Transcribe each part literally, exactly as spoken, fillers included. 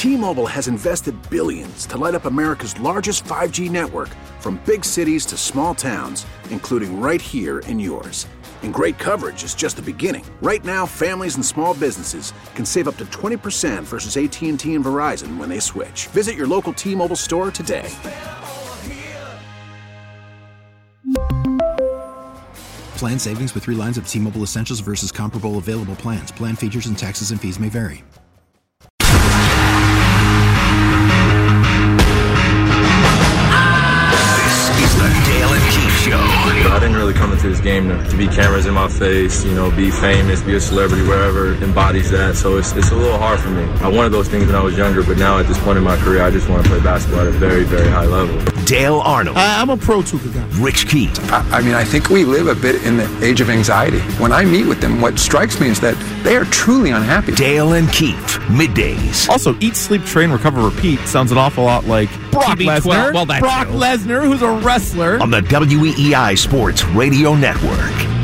T-Mobile has invested billions to light up America's largest five G network, from big cities to small towns, including right here in yours. And great coverage is just the beginning. Right now, families and small businesses can save up to twenty percent versus A T and T and Verizon when they switch. Visit your local T-Mobile store today. Plan savings with three lines of T-Mobile Essentials versus comparable available plans. Plan features and taxes and fees may vary. This is the Dale and Keith Show. I didn't really come into this game to, to be cameras in my face, you know, be famous, be a celebrity, wherever embodies that. So it's it's a little hard for me. I wanted those things when I was younger, but now at this point in my career, I just want to play basketball at a very, very high level. Dale Arnold. I, I'm a pro Tuca guy. Rich Keith. I, I mean, I think we live a bit in the age of anxiety. When I meet with them, what strikes me is that they are truly unhappy. Dale and Keith, middays. Also, Eat, Sleep, Train, Recover, Repeat sounds an awful lot like Brock Lesnar. Well, that's Brock true. Lesnar, who's a wrestler. On the W E E I Sports Radio Network.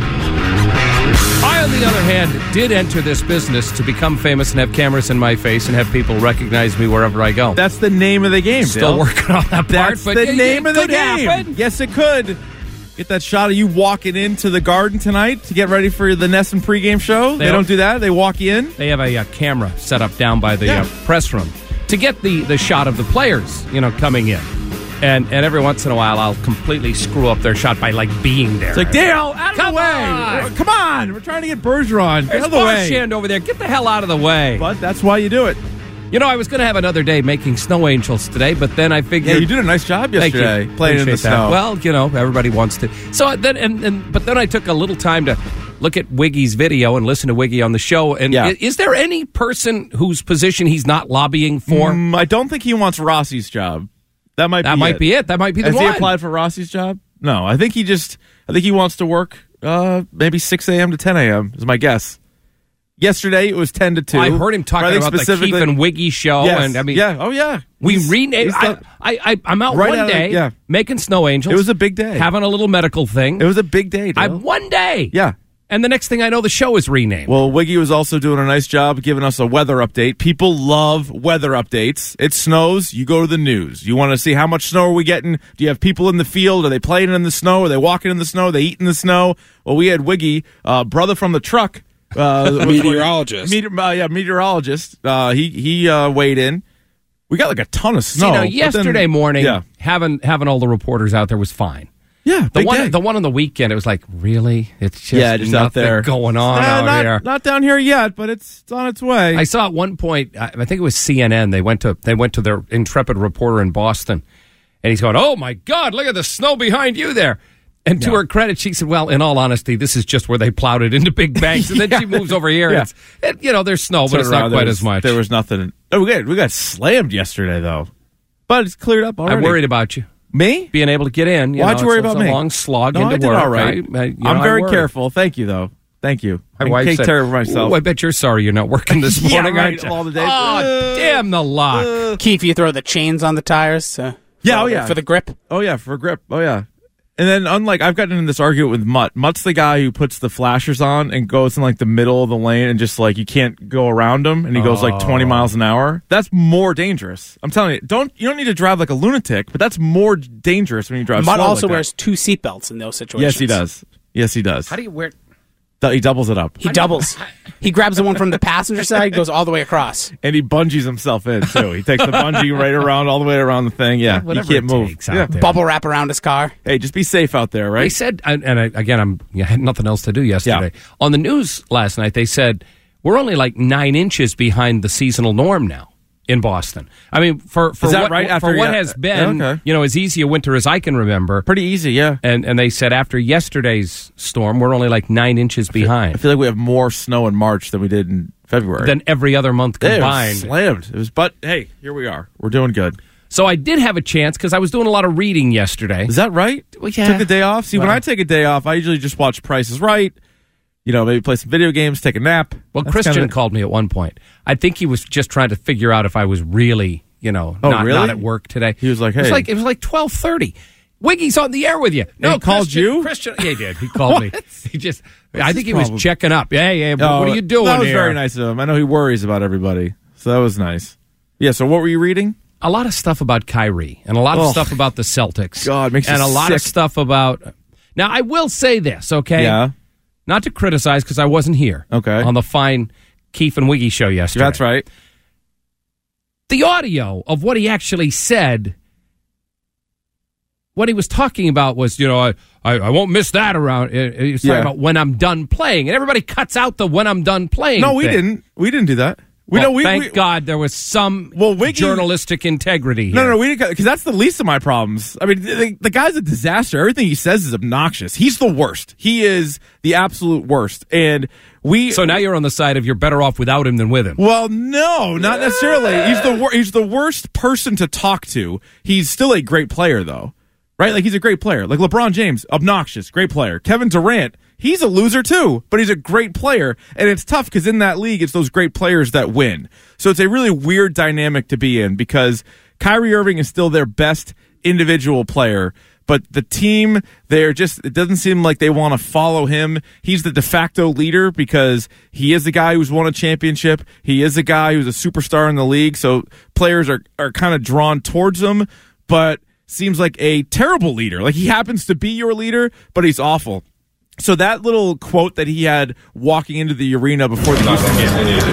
I, on the other hand, did enter this business to become famous and have cameras in my face and have people recognize me wherever I go. That's the name of the game, Still Dale. working on that part. That's but the it, name it of the could game. happen. Yes, it could. Get that shot of you walking into the Garden tonight to get ready for the Nesson pregame show. They, They don't don't- do that. They walk you in. They have a, uh camera set up down by the Yeah. uh, press room to get the, the shot of the players, you know, coming in. And and every once in a while, I'll completely screw up their shot by, like, being there. It's like, Dale, out of Come the way. on. Come on. We're trying to get Bergeron. Get There's out of the way. Marchand over there. Get the hell out of the way. But that's why you do it. You know, I was going to have another day making snow angels today, but then I figured... Yeah, you did a nice job Thank yesterday you. playing in the Appreciate that. snow. Well, you know, everybody wants to. So then, and, and but then I took a little time to look at Wiggy's video and listen to Wiggy on the show. And Yeah. is, is there any person whose position he's not lobbying for? Mm, I don't think he wants Rossi's job. That might that be might it. be it. That might be the Has one. he applied for Rossi's job? No, I think he just. I think he wants to work. Uh, maybe six a.m. to ten a.m. is my guess. Yesterday it was ten to two. I heard him talking I think about the Keith specifically- and Wiggy show, Yes. and I mean, yeah, oh yeah, we He's- renamed. he's I, done- I, I, I'm out Right one out of the- day yeah. making snow angels. It was a big day. having a little medical thing. It was a big day. Dale. I'm one day. Yeah. And the next thing I know, the show is renamed. Well, Wiggy was also doing a nice job giving us a weather update. People love weather updates. It snows, you go to the news. You want to see how much snow are we getting? Do you have people in the field? Are they playing in the snow? Are they walking in the snow? Are they eating the snow? Well, we had Wiggy, uh, brother from the truck. Uh, Meteorologist. Meteor, uh, yeah, meteorologist. Uh, he he uh, weighed in. We got like a ton of See, snow. now, but yesterday then- morning, yeah, having having all the reporters out there was fine. yeah, The big one, day. the one on the weekend, it was like, really? It's just, yeah, just nothing out there going on Uh, out not, here. Not down here yet, but it's, it's on its way. I saw at one point, I I think it was C N N. They went to they went to their intrepid reporter in Boston, and he's going, "Oh my God, look at the snow behind you there." And to Yeah. her credit, she said, "Well, in all honesty, this is just where they plowed it into big banks." And then Yeah. she moves over here. Yeah. And it's, it, you know, there's snow, but Turn it's around, not there quite was- as much. There was nothing. Oh, we got we got slammed yesterday though, but it's cleared up already. I'm worried about you Me? being able to get in. You Why'd know, you worry it's, about it's me? a long slog No, into I did work. all right. I, I, you know, I'm I very worry. careful. Thank you though. Thank you. My I wife take said, care of myself. "Ooh, I bet you're sorry you're not working this Yeah, morning, right, aren't you?" all the days. Oh, Uh, damn the luck. Keith, you throw the chains on the tires. Uh, Yeah, for, oh, yeah. for the grip. Oh yeah, for grip. Oh yeah. And then, unlike, I've gotten in this argument with Mutt. Mutt's the guy who puts the flashers on and goes in like the middle of the lane and just like you can't go around him, and he goes like twenty miles an hour. That's more dangerous. I'm telling you, don't you don't need to drive like a lunatic, but that's more dangerous when you drive. Mutt slow also like that. wears two seatbelts in those situations. Yes, he does. Yes, he does. How do you wear? Du- He doubles it up. He doubles. He grabs the one from the passenger side, goes all the way across. And he bungees himself in too. He takes the bungee right around, all the way around the thing. Yeah, Whatever you can't it move. takes out Yeah. there. Bubble wrap around his car. Hey, just be safe out there, They right? said, and and I, again, I'm I had nothing else to do yesterday. On the news last night, they said we're only like nine inches behind the seasonal norm now in Boston. I mean, for for Is that what, right? for After- what yeah. has been, Okay. you know, as easy a winter as I can remember. Pretty easy, yeah. And and they said after yesterday's storm, we're only like nine inches I behind feel like we have more snow in March than we did in February. than every other month Yeah, it was combined. slammed. It was, but hey, here we are. We're doing good. So I did have a chance because I was doing a lot of reading yesterday. Is that right? Well, yeah. Took the day off. See, when Well. I take a day off, I usually just watch Price is Right. You know, maybe play some video games, take a nap. Well, That's Christian kinda- called me at one point. I think he was just trying to figure out if I was really, you know, Oh, not, really? not at work today. He was like, it was hey. like it was like twelve thirty. Wiggy's on the air with you. No, he called Christian, you? Christian, yeah, he did. He called me. He just, I think his he problem? was checking up. Yeah, yeah. Oh, what are you doing That was here? very nice of him. I know he worries about everybody, so that was nice. Yeah, so what were you reading? A lot of stuff about Kyrie and a lot of Oh, stuff about the Celtics. God, makes and you a lot of sick. stuff about. Now, I will say this, okay? Yeah. Not to criticize because I wasn't here. Okay. On the fine Keefe and Wiggy show yesterday. That's right. The audio of what he actually said, what he was talking about was, you know, I, I, I won't miss that around. He was talking Yeah. about when I'm done playing. And everybody cuts out the when I'm done playing No, we thing. didn't. We didn't do that. We Well, know we thank we, God there was some Well, Wiggy- journalistic integrity here. No, no, no, we didn't, because that's the least of my problems. I mean, the, the guy's a disaster. Everything he says is obnoxious. He's the worst. He is the absolute worst. And we. So now you're on the side of you're better off without him than with him. Well, no, not necessarily. He's the wor- he's the worst person to talk to. He's still a great player, though, right? Like he's a great player. Like LeBron James, obnoxious, great player. Kevin Durant, he's a loser too, but he's a great player. And it's tough because in that league, it's those great players that win. So it's a really weird dynamic to be in because Kyrie Irving is still their best individual player. But the team, they're just, it doesn't seem like they want to follow him. He's the de facto leader because he is the guy who's won a championship. He is a guy who's a superstar in the league. So players are, are kind of drawn towards him, but seems like a terrible leader. Like he happens to be your leader, but he's awful. So that little quote that he had walking into the arena before the Houston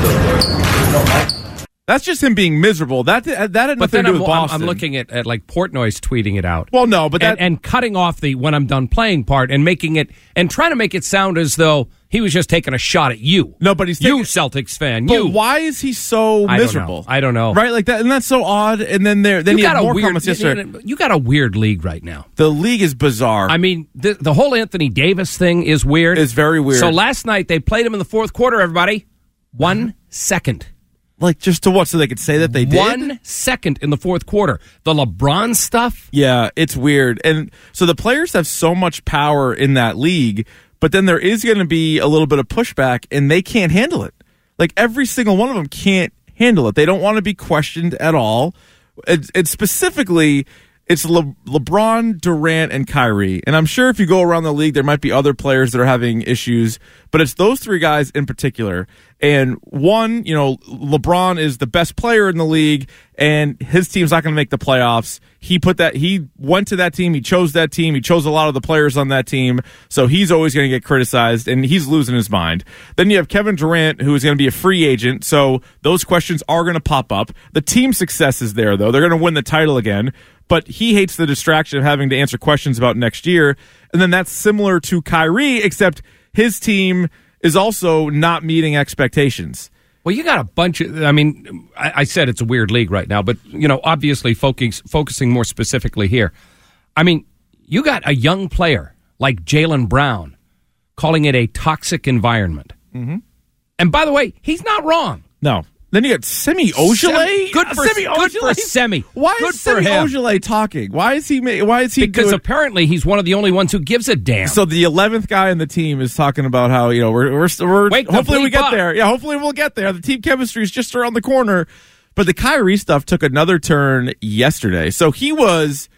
game, that's just him being miserable. That that had nothing But then to do I'm, with I'm, Boston. I'm looking at, at like Portnoy's tweeting it out. Well, no, but that and, and cutting off the when I'm done playing part and making it and trying to make it sound as though he was just taking a shot at you. no, but he's You taking, Celtics fan. But You. why is he so I don't miserable? know. I don't know. Right, like that, and that's so odd. And then there, then You you, got have a more weird. comments yesterday. You got a weird league right now. The league is bizarre. I mean, the the whole Anthony Davis thing is weird. It's very weird. So last night they played him in the fourth quarter. Everybody, one second. like just to what? So they could say that they did. One second in the fourth quarter. The LeBron stuff. Yeah, it's weird. And so the players have so much power in that league, but then there is going to be a little bit of pushback, and they can't handle it. Like every single one of them can't handle it. They don't want to be questioned at all. It's, it's specifically, it's Le- LeBron, Durant, and Kyrie. And I'm sure if you go around the league, there might be other players that are having issues, but it's those three guys in particular. And one, you know, LeBron is the best player in the league, and his team's not going to make the playoffs. He put that, he went to that team, he chose that team, he chose a lot of the players on that team, so he's always going to get criticized, and he's losing his mind. Then you have Kevin Durant, who is going to be a free agent, so those questions are going to pop up. The team success is there, though. They're going to win the title again, but he hates the distraction of having to answer questions about next year. And then that's similar to Kyrie, except his team is also not meeting expectations. Well, you got a bunch of, I mean, I, I said it's a weird league right now, but, you know, obviously focus, focusing more specifically here. I mean, you got a young player like Jaylen Brown calling it a toxic environment. Mm-hmm. And by the way, he's not wrong. No. Then you got Semi Ojeleye. Semi- good for- Semi good for Semi. Why Good is for Semi him. Ojeleye talking? Why is he? ma- Why is he? Because doing, apparently he's one of the only ones who gives a damn. so the eleventh guy in the team is talking about how you know we're we're, we're Wake the hopefully we bleep get up. there. Yeah, hopefully we'll get there. The team chemistry is just around the corner. But the Kyrie stuff took another turn yesterday. So he was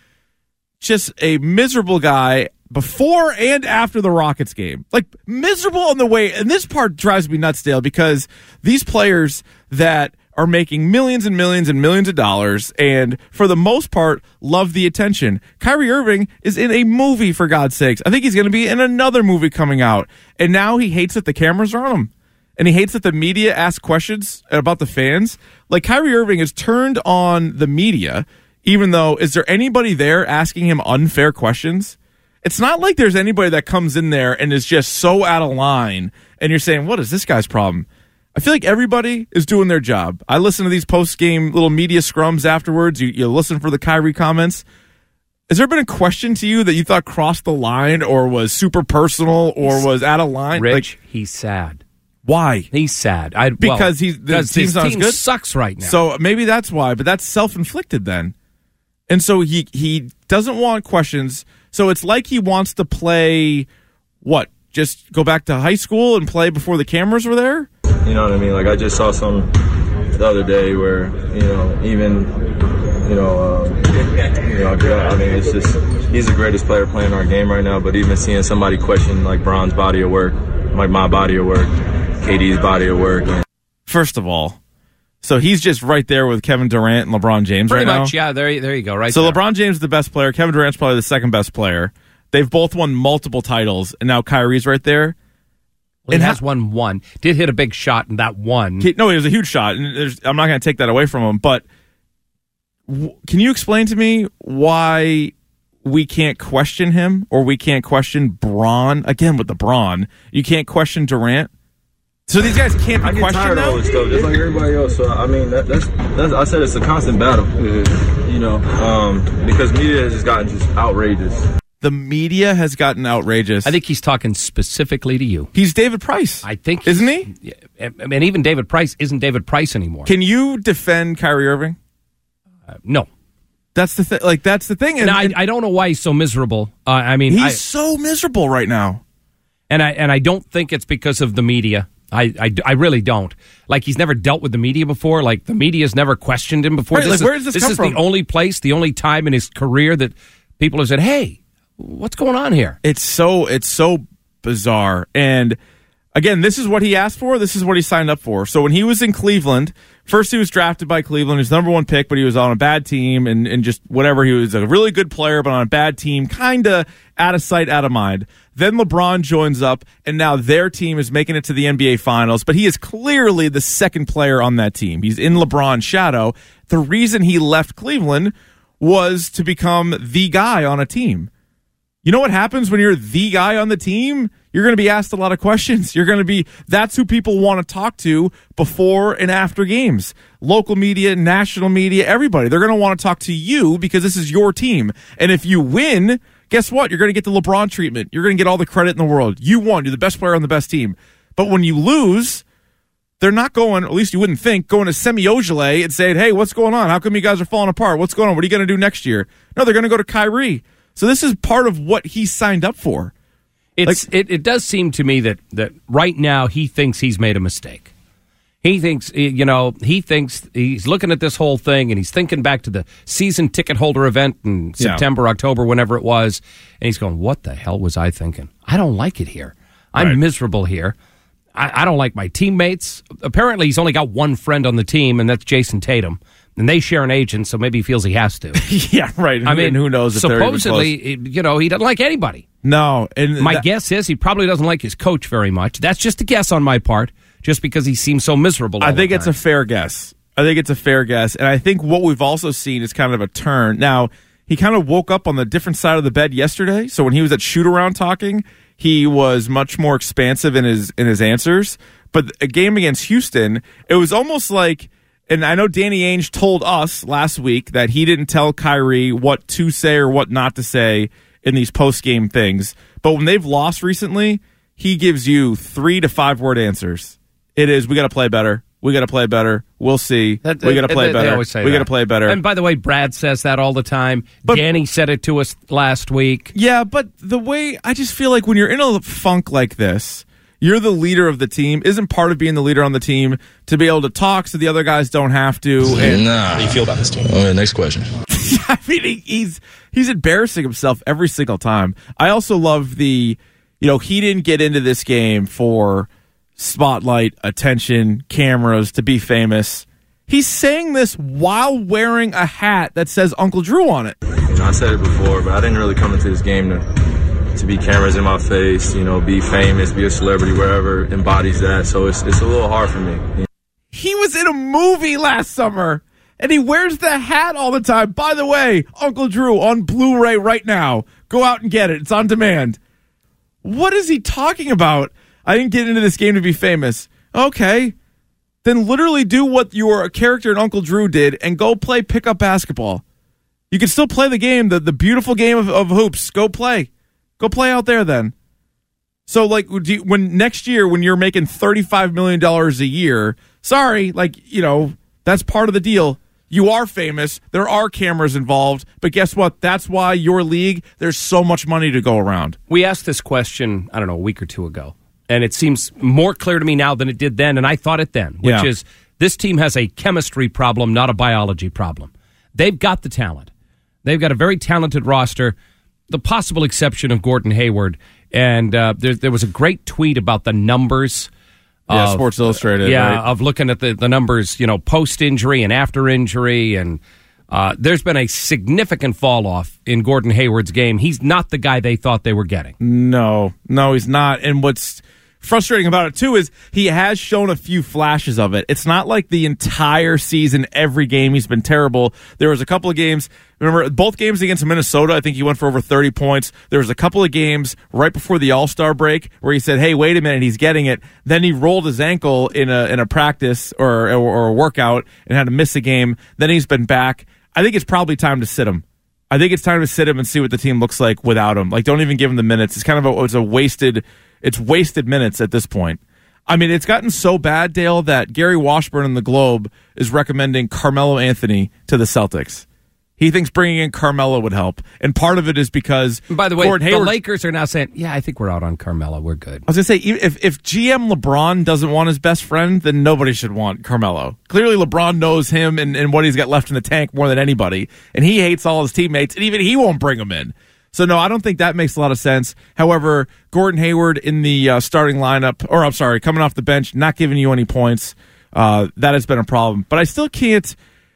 just a miserable guy before and after the Rockets game. Like miserable on the way. And this part drives me nuts, Dale, because these players that are making millions and millions and millions of dollars and for the most part love the attention. Kyrie Irving is in a movie, for God's sakes. I think he's going to be in another movie coming out. And now he hates that the cameras are on him. And he hates that the media asks questions about the fans. Like Kyrie Irving has turned on the media, even though, is there anybody there asking him unfair questions? It's not like there's anybody that comes in there and is just so out of line and you're saying, what is this guy's problem? I feel like everybody is doing their job. I listen to these post-game little media scrums afterwards. You, you listen for the Kyrie comments. Has there been a question to you that you thought crossed the line or was super personal or was out of line? Rich, Like, he's sad. why? He's sad. I, Because well, he's the because team's his not as team good? sucks right now. So maybe that's why, but that's self-inflicted then. And so he he doesn't want questions. So it's like he wants to play, what, just go back to high school and play before the cameras were there? You know what I mean? Like, I just saw some the other day where, you know, even, you know, um, you know, I mean, it's just, he's the greatest player playing our game right now, but even seeing somebody question, like, Bron's body of work, like my body of work, K D's body of work. And First of all, So he's just right there with Kevin Durant and LeBron James Pretty right much, now. yeah. There, there you go. Right. So there. LeBron James is the best player. Kevin Durant's probably the second best player. They've both won multiple titles, and now Kyrie's right there. Well, and he has ha- won one. Did hit a big shot in that one. No, it was a huge shot, and there's, I'm not going to take that away from him. But w- can you explain to me why we can't question him, or we can't question Bron again with the Bron? You can't question Durant. So these guys can't be I get questioned tired of all now? this stuff, just like everybody else. So I mean, that, that's that's. I said it's a constant battle, you know, um, because media has just gotten just outrageous. The media has gotten outrageous. I think he's talking specifically to you. He's David Price. I think, isn't he? Yeah, and even David Price isn't David Price anymore. Can you defend Kyrie Irving? Uh, no. That's the thing. Like that's the thing. And, And, I, and I don't know why he's so miserable. Uh, I mean, he's I, so miserable right now. And I and I don't think it's because of the media. I, I, I really don't. Like, he's never dealt with the media before. Like, the media's never questioned him before. Right, this like, is, where does this this come is from? the only place, the only time in his career that people have said, hey, what's going on here? It's so it's so bizarre. And again, this is what he asked for. This is what he signed up for. So when he was in Cleveland, first he was drafted by Cleveland. He was number one pick, but he was on a bad team and, and just whatever. He was a really good player, but on a bad team, kind of out of sight, out of mind. Then LeBron joins up, and now their team is making it to the N B A Finals, but he is clearly the second player on that team. He's in LeBron's shadow. The reason he left Cleveland was to become the guy on a team. You know what happens when you're the guy on the team? You're going to be asked a lot of questions. You're going to be, that's who people want to talk to before and after games. Local media, national media, everybody. They're going to want to talk to you because this is your team. And if you win, guess what? You're going to get the LeBron treatment. You're going to get all the credit in the world. You won. You're the best player on the best team. But when you lose, they're not going, at least you wouldn't think, going to Semi Ojeleye and saying, hey, what's going on? How come you guys are falling apart? What's going on? What are you going to do next year? No, they're going to go to Kyrie. So this is part of what he signed up for. It's Like- it, it does seem to me that, that right now he thinks he's made a mistake. He thinks, you know, he thinks he's looking at this whole thing and he's thinking back to the season ticket holder event in September, Yeah. October, whenever it was. And he's going, what the hell was I thinking? I don't like it here. I'm Right. miserable here. I, I don't like my teammates. Apparently, he's only got one friend on the team, and that's Jason Tatum. And they share an agent, so maybe he feels he has to. Yeah, right. I mean, and who knows if they're even close. supposedly, you know, he doesn't like anybody. No. And My that- guess is he probably doesn't like his coach very much. That's just a guess on my part, just because he seems so miserable. I all think the it's a time. fair guess. I think it's a fair guess. And I think what we've also seen is kind of a turn. Now, he kind of woke up on the different side of the bed yesterday. So when he was at shoot-around talking, he was much more expansive in his in his answers. But a game against Houston, it was almost like, and I know Danny Ainge told us last week that he didn't tell Kyrie what to say or what not to say in these post-game things. But when they've lost recently, he gives you three to five word answers. It is, we got to play better. We got to play better. We'll see. That- we got to play they- they better. always say we got to that. play better. And by the way, Brad says that all the time. But- Danny said it to us last week. Yeah, but the way I just feel like when you're in a funk like this, you're the leader of the team. Isn't part of being the leader on the team to be able to talk so the other guys don't have to? And, Nah. How do you feel about this team? Okay, next question. I mean, he, he's he's embarrassing himself every single time. I also love the, you know, he didn't get into this game for spotlight, attention, cameras, to be famous. He's saying this while wearing a hat that says Uncle Drew on it. You know, I said it before, but I didn't really come into this game to to be cameras in my face, you know, be famous, be a celebrity, wherever embodies that. So it's it's a little hard for me. He was in a movie last summer, and he wears the hat all the time. By the way, Uncle Drew on Blu-ray right now. Go out and get it. It's on demand. What is he talking about? I didn't get into this game to be famous. Okay. Then literally do what your character in Uncle Drew did and go play pickup basketball. You can still play the game, the, the beautiful game of, of hoops. Go play. Go play out there then. So, like, do you, when next year, when you're making thirty-five million dollars a year, sorry, like, you know, that's part of the deal. You are famous. There are cameras involved. But guess what? That's why your league, there's so much money to go around. We asked this question, I don't know, a week or two ago, and it seems more clear to me now than it did then, and I thought it then, which Yeah. is this team has a chemistry problem, not a biology problem. They've got the talent. They've got a very talented roster, the possible exception of Gordon Hayward. And uh, there, there was a great tweet about the numbers Yeah, of, Sports Illustrated. Yeah, right? of looking at the, the numbers, you know, post-injury and after injury. And uh, there's been a significant fall-off in Gordon Hayward's game. He's not the guy they thought they were getting. No, no, he's not. And what's frustrating about it, too, is he has shown a few flashes of it. It's not like the entire season, every game he's been terrible. There was a couple of games, remember, both games against Minnesota, I think he went for over thirty points. There was a couple of games right before the All-Star break where he said, hey, wait a minute, he's getting it. Then he rolled his ankle in a in a practice or, or, or a workout and had to miss a game. Then he's been back. I think it's probably time to sit him. I think it's time to sit him and see what the team looks like without him. Like, don't even give him the minutes. It's kind of a, it's a wasted, it's wasted minutes at this point. I mean, it's gotten so bad, Dale, that Gary Washburn in the Globe is recommending Carmelo Anthony to the Celtics. He thinks bringing in Carmelo would help. And part of it is because... By the way, Gordon the Hayward, Lakers are now saying, yeah, I think we're out on Carmelo. We're good. I was going to say, if, if G M LeBron doesn't want his best friend, then nobody should want Carmelo. Clearly, LeBron knows him and, and what he's got left in the tank more than anybody. And he hates all his teammates, and even he won't bring him in. So, no, I don't think that makes a lot of sense. However, Gordon Hayward in the uh, starting lineup, or I'm sorry, coming off the bench, not giving you any points, uh, that has been a problem. But I still can't...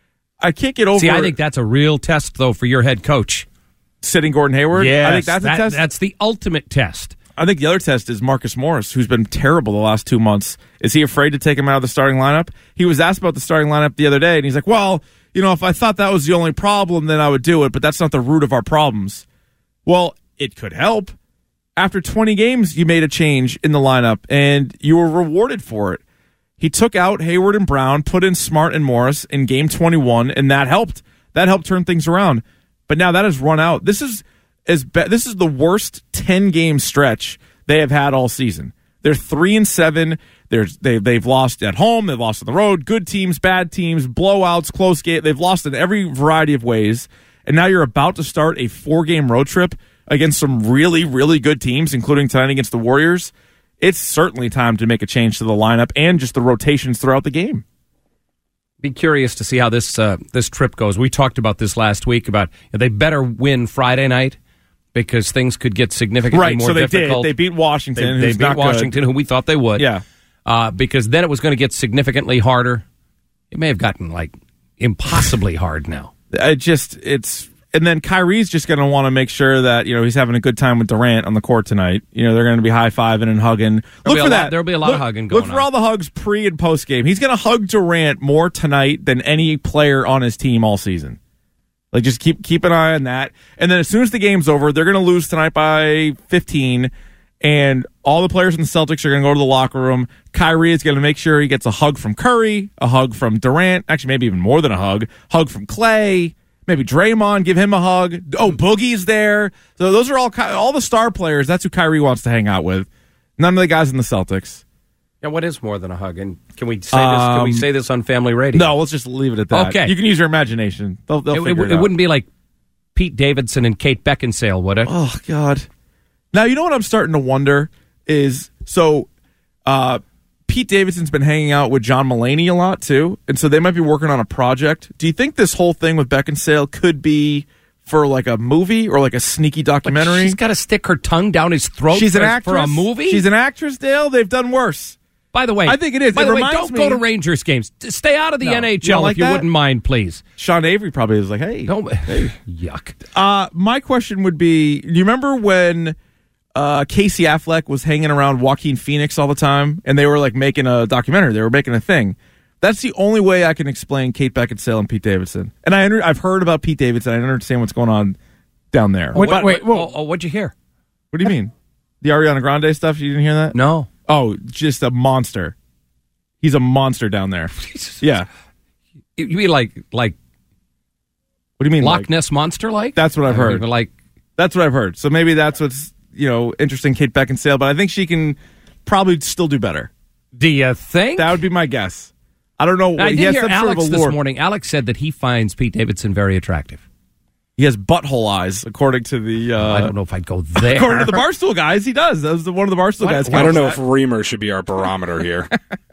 I can't get over... See, I think that's a real test, though, for your head coach. Sitting Gordon Hayward? Yes, I think that's that, a test. That's the ultimate test. I think the other test is Marcus Morris, who's been terrible the last two months. Is he afraid to take him out of the starting lineup? He was asked about the starting lineup the other day, and he's like, well, you know, if I thought that was the only problem, then I would do it, but that's not the root of our problems. Well, it could help. After twenty games, you made a change in the lineup, and you were rewarded for it. He took out Hayward and Brown, put in Smart and Morris in game twenty-one, and that helped. That helped turn things around. But now that has run out. This is as be- this is the worst ten-game stretch they have had all season. They're three and seven. There's they they've lost at home. They've lost on the road. Good teams, bad teams, blowouts, close game. They've lost in every variety of ways. And now you're about to start a four-game road trip against some really, really good teams, including tonight against the Warriors. It's certainly time to make a change to the lineup and just the rotations throughout the game. Be curious to see how this uh, this trip goes. We talked about this last week about you know, they better win Friday night because things could get significantly right, more so they difficult. Did. They beat Washington. They, who's they beat not Washington, good. who we thought they would. Yeah, uh, because then it was going to get significantly harder. It may have gotten like impossibly hard now. I just it's. And then Kyrie's just going to want to make sure that, you know, he's having a good time with Durant on the court tonight. You know, they're going to be high-fiving and hugging. There'll Look for lot, that. There'll be a lot look, of hugging going on. Look for on. all the hugs pre- and post-game. He's going to hug Durant more tonight than any player on his team all season. Like, just keep keep an eye on that. And then as soon as the game's over, they're going to lose tonight by fifteen, and all the players in the Celtics are going to go to the locker room. Kyrie is going to make sure he gets a hug from Curry, a hug from Durant, actually maybe even more than a hug, hug from Clay. Maybe Draymond, give him a hug. Oh, Boogie's there. So those are all all the star players. That's who Kyrie wants to hang out with. None of the guys in the Celtics. Yeah, what is more than a hug? And can we say this? Can we say this on Family Radio? No, let's just leave it at that. Okay, you can use your imagination. They'll, they'll it, figure it, it, it out. wouldn't be like Pete Davidson and Kate Beckinsale, would it? Oh God. Now you know what I'm starting to wonder is so. Uh, Pete Davidson's been hanging out with John Mulaney a lot, too, and so they might be working on a project. Do you think this whole thing with Beckinsale could be for, like, a movie or, like, a sneaky documentary? Like she's got to stick her tongue down his throat She's for, an actress. for a movie? She's an actress, Dale. They've done worse. By the way, I think it is. By it the way, reminds don't me, go to Rangers games. Stay out of the no, N H you L like if you that? wouldn't mind, please. Sean Avery probably was like, hey. Don't, hey. Yuck. Uh, my question would be, do you remember when uh, Casey Affleck was hanging around Joaquin Phoenix all the time, and they were like making a documentary? They were making a thing. That's the only way I can explain Kate Beckinsale and Pete Davidson. And I under, I've heard about Pete Davidson. I don't understand what's going on down there. Wait, but, wait, wait, oh, oh, what'd you hear? What do you mean? The Ariana Grande stuff? You didn't hear that? No. Oh, just a monster. He's a monster down there. Yeah. You mean like like what do you mean? Loch like? Ness Monster like? That's what I've I heard. mean, like That's what I've heard. So maybe that's what's, you know, interesting Kate Beckinsale, but I think she can probably still do better. Do you think? That would be my guess. I don't know. I he did has hear some Alex sort of this allure. morning. Alex said that he finds Pete Davidson very attractive. He has butthole eyes, according to the. Uh, I don't know if I'd go there. According to the Barstool guys, he does. That was the, one of the Barstool What? guys. I don't know if Reamer should be our barometer here.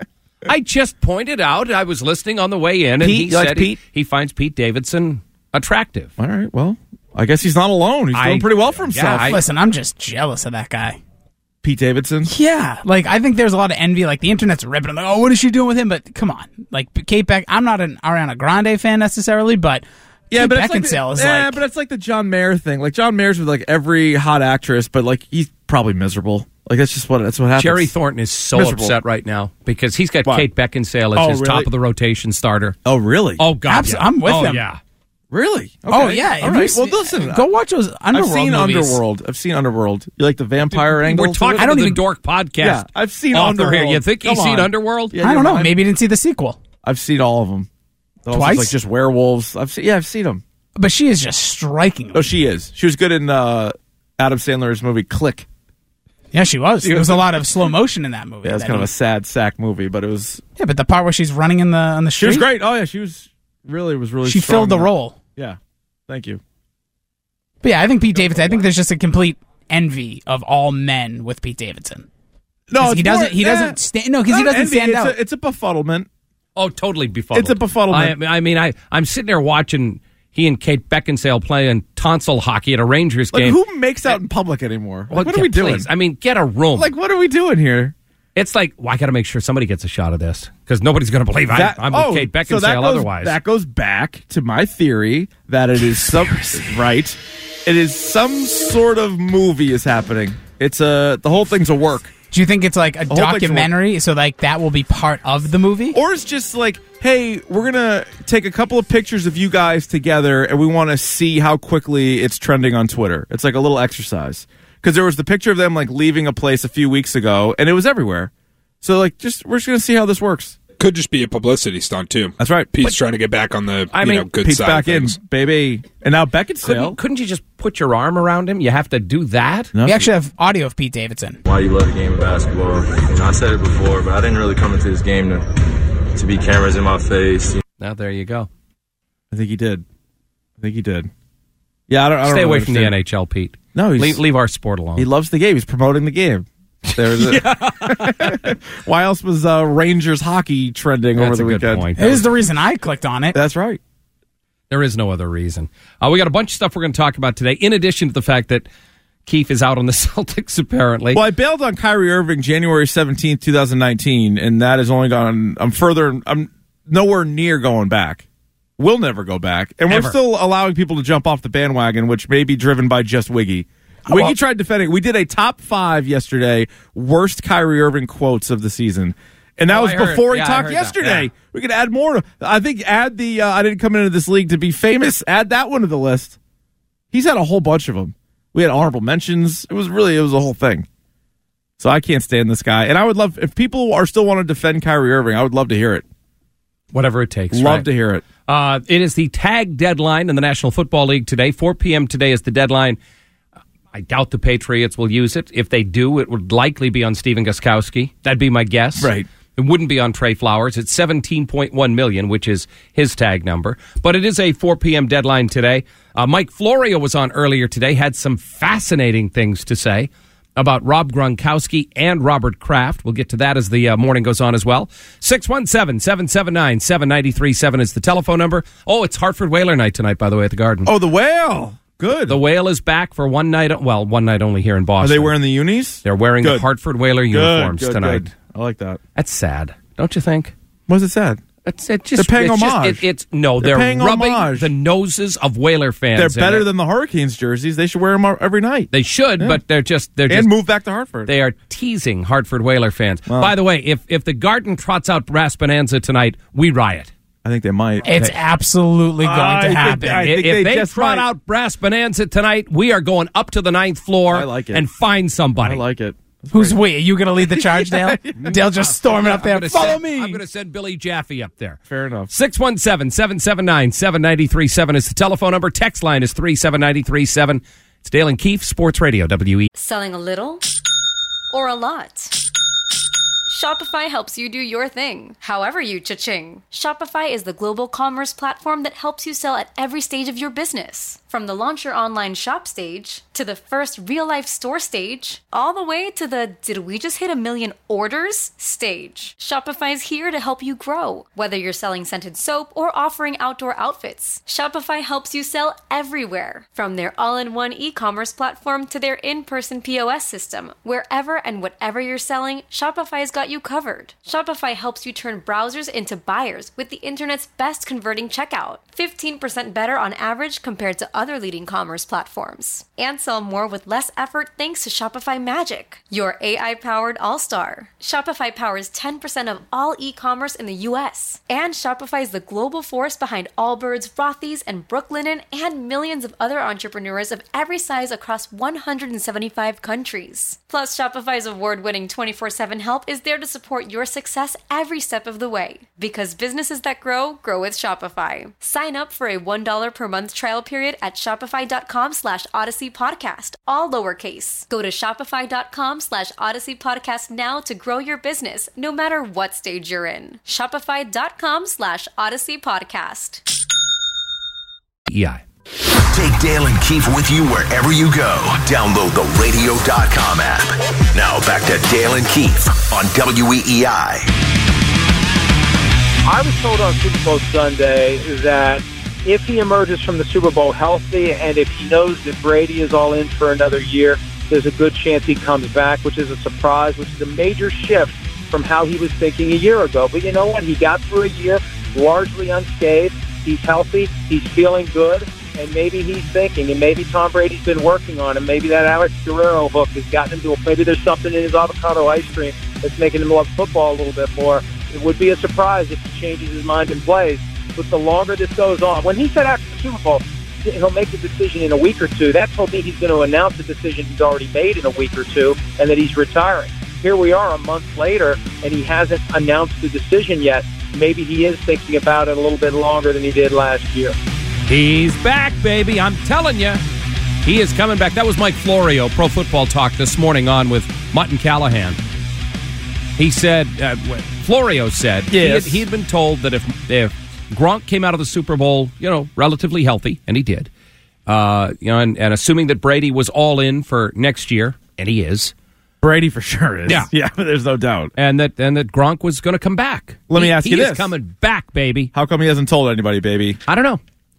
I just pointed out, I was listening on the way in, and Pete, he you like said Pete? He, he finds Pete Davidson attractive. All right, well, I guess he's not alone. He's I- doing pretty well for himself. yeah, I- Listen, I'm just jealous of that guy. Pete Davidson? Yeah, like I think there's a lot of envy. Like the internet's ripping them. Like, oh, what is she doing with him? But come on, like Kate Beck. I'm not an Ariana Grande fan necessarily, but yeah, Kate but Beckinsale it's like, is yeah, like. but it's like the John Mayer thing. Like John Mayer's with like every hot actress, but like he's probably miserable. Like that's just what that's what happens. Jerry Thornton is so Miserable. upset right now because he's got Why? Kate Beckinsale as Oh, his really? top of the rotation starter. Oh, really? Oh God, Abs- yeah. I'm with oh, him. Yeah. Really? Oh Okay. yeah. All Have you right. seen- Well, listen. Go watch those Underworld I've seen movies. Underworld. I've seen Underworld. You like the vampire angle? We're to talking it? I don't don't the even- Dork podcast. Yeah, I've seen author Underworld. here. You think he's Come seen on. Underworld? Yeah, I don't you're know. mine. Maybe you didn't see the sequel. I've seen all of them. Those Twice? like just werewolves. I've seen. Yeah, I've seen them. But she is just striking. Oh, she is. She was good in uh, Adam Sandler's movie Click. Yeah, she was. There was a lot of slow motion in that movie. Yeah, it's that kind of he- a sad sack movie, but it was. Yeah, but the part where she's running in the on the She street, was great. Oh yeah, she was really was really. she strong filled the in that. role. Yeah, thank you. But yeah, I think Pete Davidson. I think there's just a complete envy of all men with Pete Davidson. No, 'Cause it's he doesn't. more- he eh, doesn't stand. No, because he not doesn't envy, stand it's out. A, it's a befuddlement. Oh, totally befuddled. It's a befuddlement. I, I mean, I I'm sitting there watching he and Kate Beckinsale playing tonsil hockey at a Rangers Like game. who makes out in public anymore? Like, What- what are we yeah, doing? please. I mean, get a room. Like what are we doing here? It's like, well, I got to make sure somebody gets a shot of this because nobody's going to believe That- I, I'm with oh, Kate Beckinsale so that goes, otherwise. That goes back to my theory that it is some right. It is some sort of movie is happening. It's a the whole thing's a work. Do you think it's like a whole thing's a work. documentary? So like that will be part of the movie? Or it's just like, hey, we're gonna take a couple of pictures of you guys together, and we want to see how quickly it's trending on Twitter. It's like a little exercise because there was the picture of them like leaving a place a few weeks ago, and it was everywhere. So like, just we're just gonna see how this works. Could just be a publicity stunt too. That's right. Pete's trying to get back on the I you mean, know, good Pete's side back of in, things. baby, and now Beckinsale. couldn't, couldn't you just put your arm around him? You have to do that? No. We actually have audio of Pete Davidson. Why you love the game of basketball. You know, I said it before, but I didn't really come into this game to to be cameras in my face. Now there you go. I think he did. I think he did. Yeah, I don't. I don't Stay really away from the understand. N H L, Pete. No, he's, leave, leave our sport alone. he loves the game. He's promoting the game. There's a, why else was uh, Rangers hockey trending That's over the a good weekend? point. It is the reason I clicked on it. That's right. There is no other reason. Uh, we got a bunch of stuff we're going to talk about today, in addition to the fact that Keefe is out on the Celtics, apparently. Well, I bailed on Kyrie Irving January seventeenth, twenty nineteen, and that has only gone. I'm further. I'm nowhere near going back. We'll never go back, and Ever. we're still allowing people to jump off the bandwagon, which may be driven by just Wiggy. Wiggy well- tried defending. We did a top five yesterday, worst Kyrie Irving quotes of the season. And that Oh, was I heard- before he yeah, I talked heard that, yesterday. yeah. We could add more. I think add the. Uh, I didn't come into this league to be famous. Add that one to the list. He's had a whole bunch of them. We had honorable mentions. It was really it was a whole thing. So I can't stand this guy. And I would love if people are still want to defend Kyrie Irving. I would love to hear it. Whatever it takes. Love right? to hear it. Uh, it is the tag deadline in the National Football League today. four p.m. today is the deadline. I doubt the Patriots will use it. If they do, it would likely be on Steven Gostkowski. That'd be my guess. Right. It wouldn't be on Trey Flowers. It's seventeen point one million dollars, which is his tag number. But it is a four p.m. deadline today. Uh, Mike Florio was on earlier today, had some fascinating things to say about Rob Gronkowski and Robert Kraft. We'll get to that as the uh, morning goes on as well. six one seven, seven seven nine, seven nine three seven is the telephone number. Oh, it's Hartford Whaler night tonight, by the way, at the Garden. Oh, the whale. Good. The Whale is back for one night. Well, one night only here in Are Boston. they wearing the unis? They're wearing Good. the Hartford Whaler Good, uniforms good, tonight. good. I like that. That's sad, don't you think? Was it sad? It's it just They're paying it's just- homage. it- it's no, They're they're, paying rubbing homage. the noses of Whaler fans. They're in better it. than the Hurricanes jerseys. They should wear them every night. They should, Yeah. but they're just they're and just move back to Hartford. they are teasing Hartford Whaler fans. Well- By the way, if if the Garden trots out Brass Bonanza tonight, we riot. I think they might. It's absolutely going I to think- happen. I if think if they they, just trot might. out Brass Bonanza tonight, we are going up to the ninth floor I like it. and find somebody. I like it. Who's wait? Are you going to lead the charge, Dale? Dale just storming up there. I'm gonna Follow send, me. I'm going to send Billy Jaffe up there. Fair enough. six one seven, seven seven nine, seven nine three seven is the telephone number. Text line is three seven nine three seven. It's Dale and Keefe, Sports Radio, W E. Selling a little or a lot? Shopify helps you do your thing, however you cha-ching. Shopify is the global commerce platform that helps you sell at every stage of your business. From the launch your online shop stage, to the first real-life store stage, all the way to the did we just hit a million orders stage. Shopify's here to help you grow. Whether you're selling scented soap or offering outdoor outfits, Shopify helps you sell everywhere. From their all-in-one e-commerce platform to their in-person P O S system, wherever and whatever you're selling, Shopify's got you covered. Shopify helps you turn browsers into buyers with the internet's best converting checkout, fifteen percent better on average compared to other leading commerce platforms. And sell more with less effort thanks to Shopify Magic, your A I-powered all-star. Shopify powers ten percent of all e-commerce in the U S. And Shopify is the global force behind Allbirds, Rothy's, and Brooklinen, and millions of other entrepreneurs of every size across one hundred seventy-five countries. Plus, Shopify's award-winning twenty-four seven help is there to support your success every step of the way. Because businesses that grow, grow with Shopify. Sign up for a one dollar per month trial period at shopify.com slash Odyssey Podcast, all lowercase. Go to shopify.com slash Odyssey Podcast now to grow your business, no matter what stage you're in. Shopify.com slash Odyssey Podcast. Yeah. Take Dale and Keefe with you wherever you go. Download the radio dot com app. Now back to Dale and Keefe on W E E I. I was told on Super Bowl Sunday that if he emerges from the Super Bowl healthy and if he knows that Brady is all in for another year, there's a good chance he comes back, which is a surprise, which is a major shift from how he was thinking a year ago. But you know what? He got through a year largely unscathed. He's healthy. He's feeling good. And maybe he's thinking, and maybe Tom Brady's been working on him. Maybe that Alex Guerrero hook has gotten him to a, maybe there's something in his avocado ice cream that's making him love football a little bit more. It would be a surprise if he changes his mind and plays. But the longer this goes on, when he said after the Super Bowl, he'll make the decision in a week or two, that told me he's going to announce the decision he's already made in a week or two and that he's retiring. Here we are a month later, and he hasn't announced the decision yet. Maybe he is thinking about it a little bit longer than he did last year. He's back, baby. I'm telling you. He is coming back. That was Mike Florio, Pro Football Talk, this morning on with Mutt and Callahan. He said, uh, Florio said, yes. he, had, he had been told that if, if Gronk came out of the Super Bowl, you know, relatively healthy, and he did, uh, you know, and, and assuming that Brady was all in for next year, and he is. Brady for sure is. Yeah. Yeah, there's no doubt. And that and that Gronk was going to come back. Let he, me ask he you is this. coming back, baby. How come he hasn't told anybody, baby? I don't know.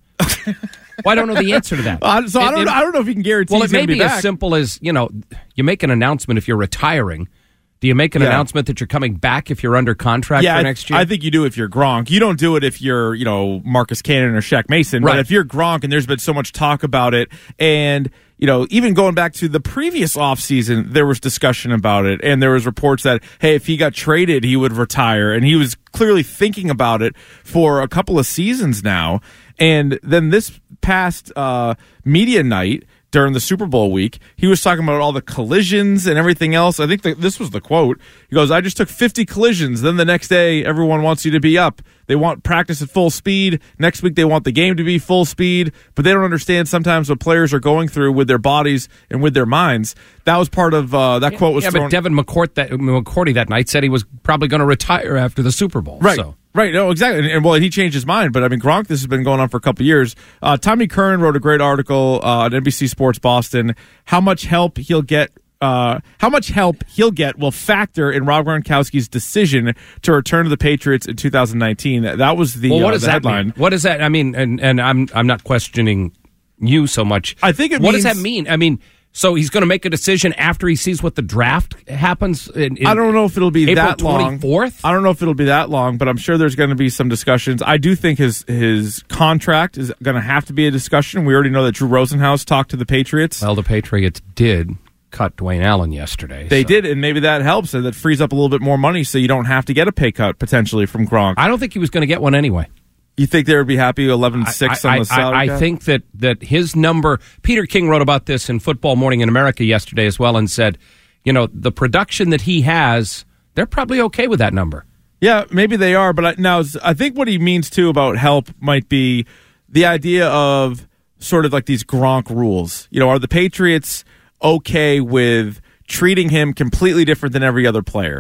Well, I don't know the answer to that. Uh, so it, I don't. It, I don't know if you can guarantee. Well, he's it may be, be back. as simple as, you know, you make an announcement if you're retiring. Do you make an yeah. announcement that you're coming back if you're under contract yeah, for next year? I think you do if you're Gronk. You don't do it if you're, you know, Marcus Cannon or Shaq Mason. Right. But if you're Gronk and there's been so much talk about it, and you know, even going back to the previous offseason, there was discussion about it, and there was reports that, hey, if he got traded, he would retire, and he was clearly thinking about it for a couple of seasons now. And then this past uh, media night during the Super Bowl week, he was talking about all the collisions and everything else. I think the, this was the quote. He goes, I just took fifty collisions. Then the next day, everyone wants you to be up. They want practice at full speed. Next week, they want the game to be full speed. But they don't understand sometimes what players are going through with their bodies and with their minds. That was part of uh, that yeah, quote was yeah, thrown. but Devin McCourt that, McCourty that night said he was probably going to retire after the Super Bowl. Right. So. Right, no, exactly. And, and well, he changed his mind, but I mean, Gronk, this has been going on for a couple of years. Uh, Tommy Curran wrote a great article uh, on N B C Sports Boston. How much help he'll get, uh, how much help he'll get will factor in Rob Gronkowski's decision to return to the Patriots in two thousand nineteen. That was the, well, what uh, does the that headline. Mean? What does that? I mean, and and I'm I'm not questioning you so much. I think it what means, does that mean? I mean. So he's going to make a decision after he sees what the draft happens? In, in I don't know if it'll be April that long. twenty-fourth? I don't know if it'll be that long, but I'm sure there's going to be some discussions. I do think his his contract is going to have to be a discussion. We already know that Drew Rosenhaus talked to the Patriots. Well, the Patriots did cut Dwayne Allen yesterday. They so. did, and maybe that helps, and that frees up a little bit more money so you don't have to get a pay cut potentially from Gronk. I don't think he was going to get one anyway. You think they would be happy eleven six on the salary I, I, cap? I think that, that his number, Peter King wrote about this in Football Morning in America yesterday as well and said, you know, the production that he has, they're probably okay with that number. Yeah, maybe they are, but I, now I think what he means too about help might be the idea of sort of like these Gronk rules. You know, are the Patriots okay with treating him completely different than every other player?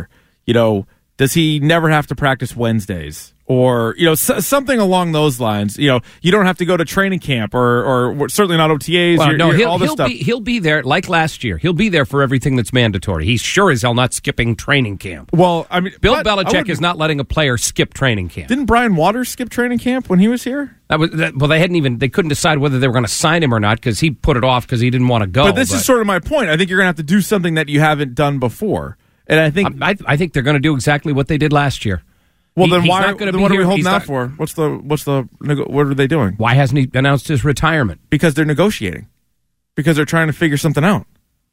you know, does he never have to practice Wednesdays? Or, you know, s- something along those lines. You know, you don't have to go to training camp or, or certainly not O T As. Well, you're, no, you're, he'll, all this he'll stuff. be he'll be there like last year. He'll be there for everything that's mandatory. He's sure as hell not skipping training camp. Well, I mean, Bill but I Belichick is not letting a player skip training camp. Didn't Brian Waters skip training camp when he was here? That was that, well, they hadn't even they couldn't decide whether they were going to sign him or not because he put it off because he didn't want to go. But this is sort of my point. I think you're going to have to do something that you haven't done before, and I think I, I think they're going to do exactly what they did last year. Well, He- then he's why? not gonna Then be what are we here. holding He's out not- for? What's the what's the nego- what are they doing? Why hasn't he announced his retirement? Because they're negotiating. Because they're trying to figure something out.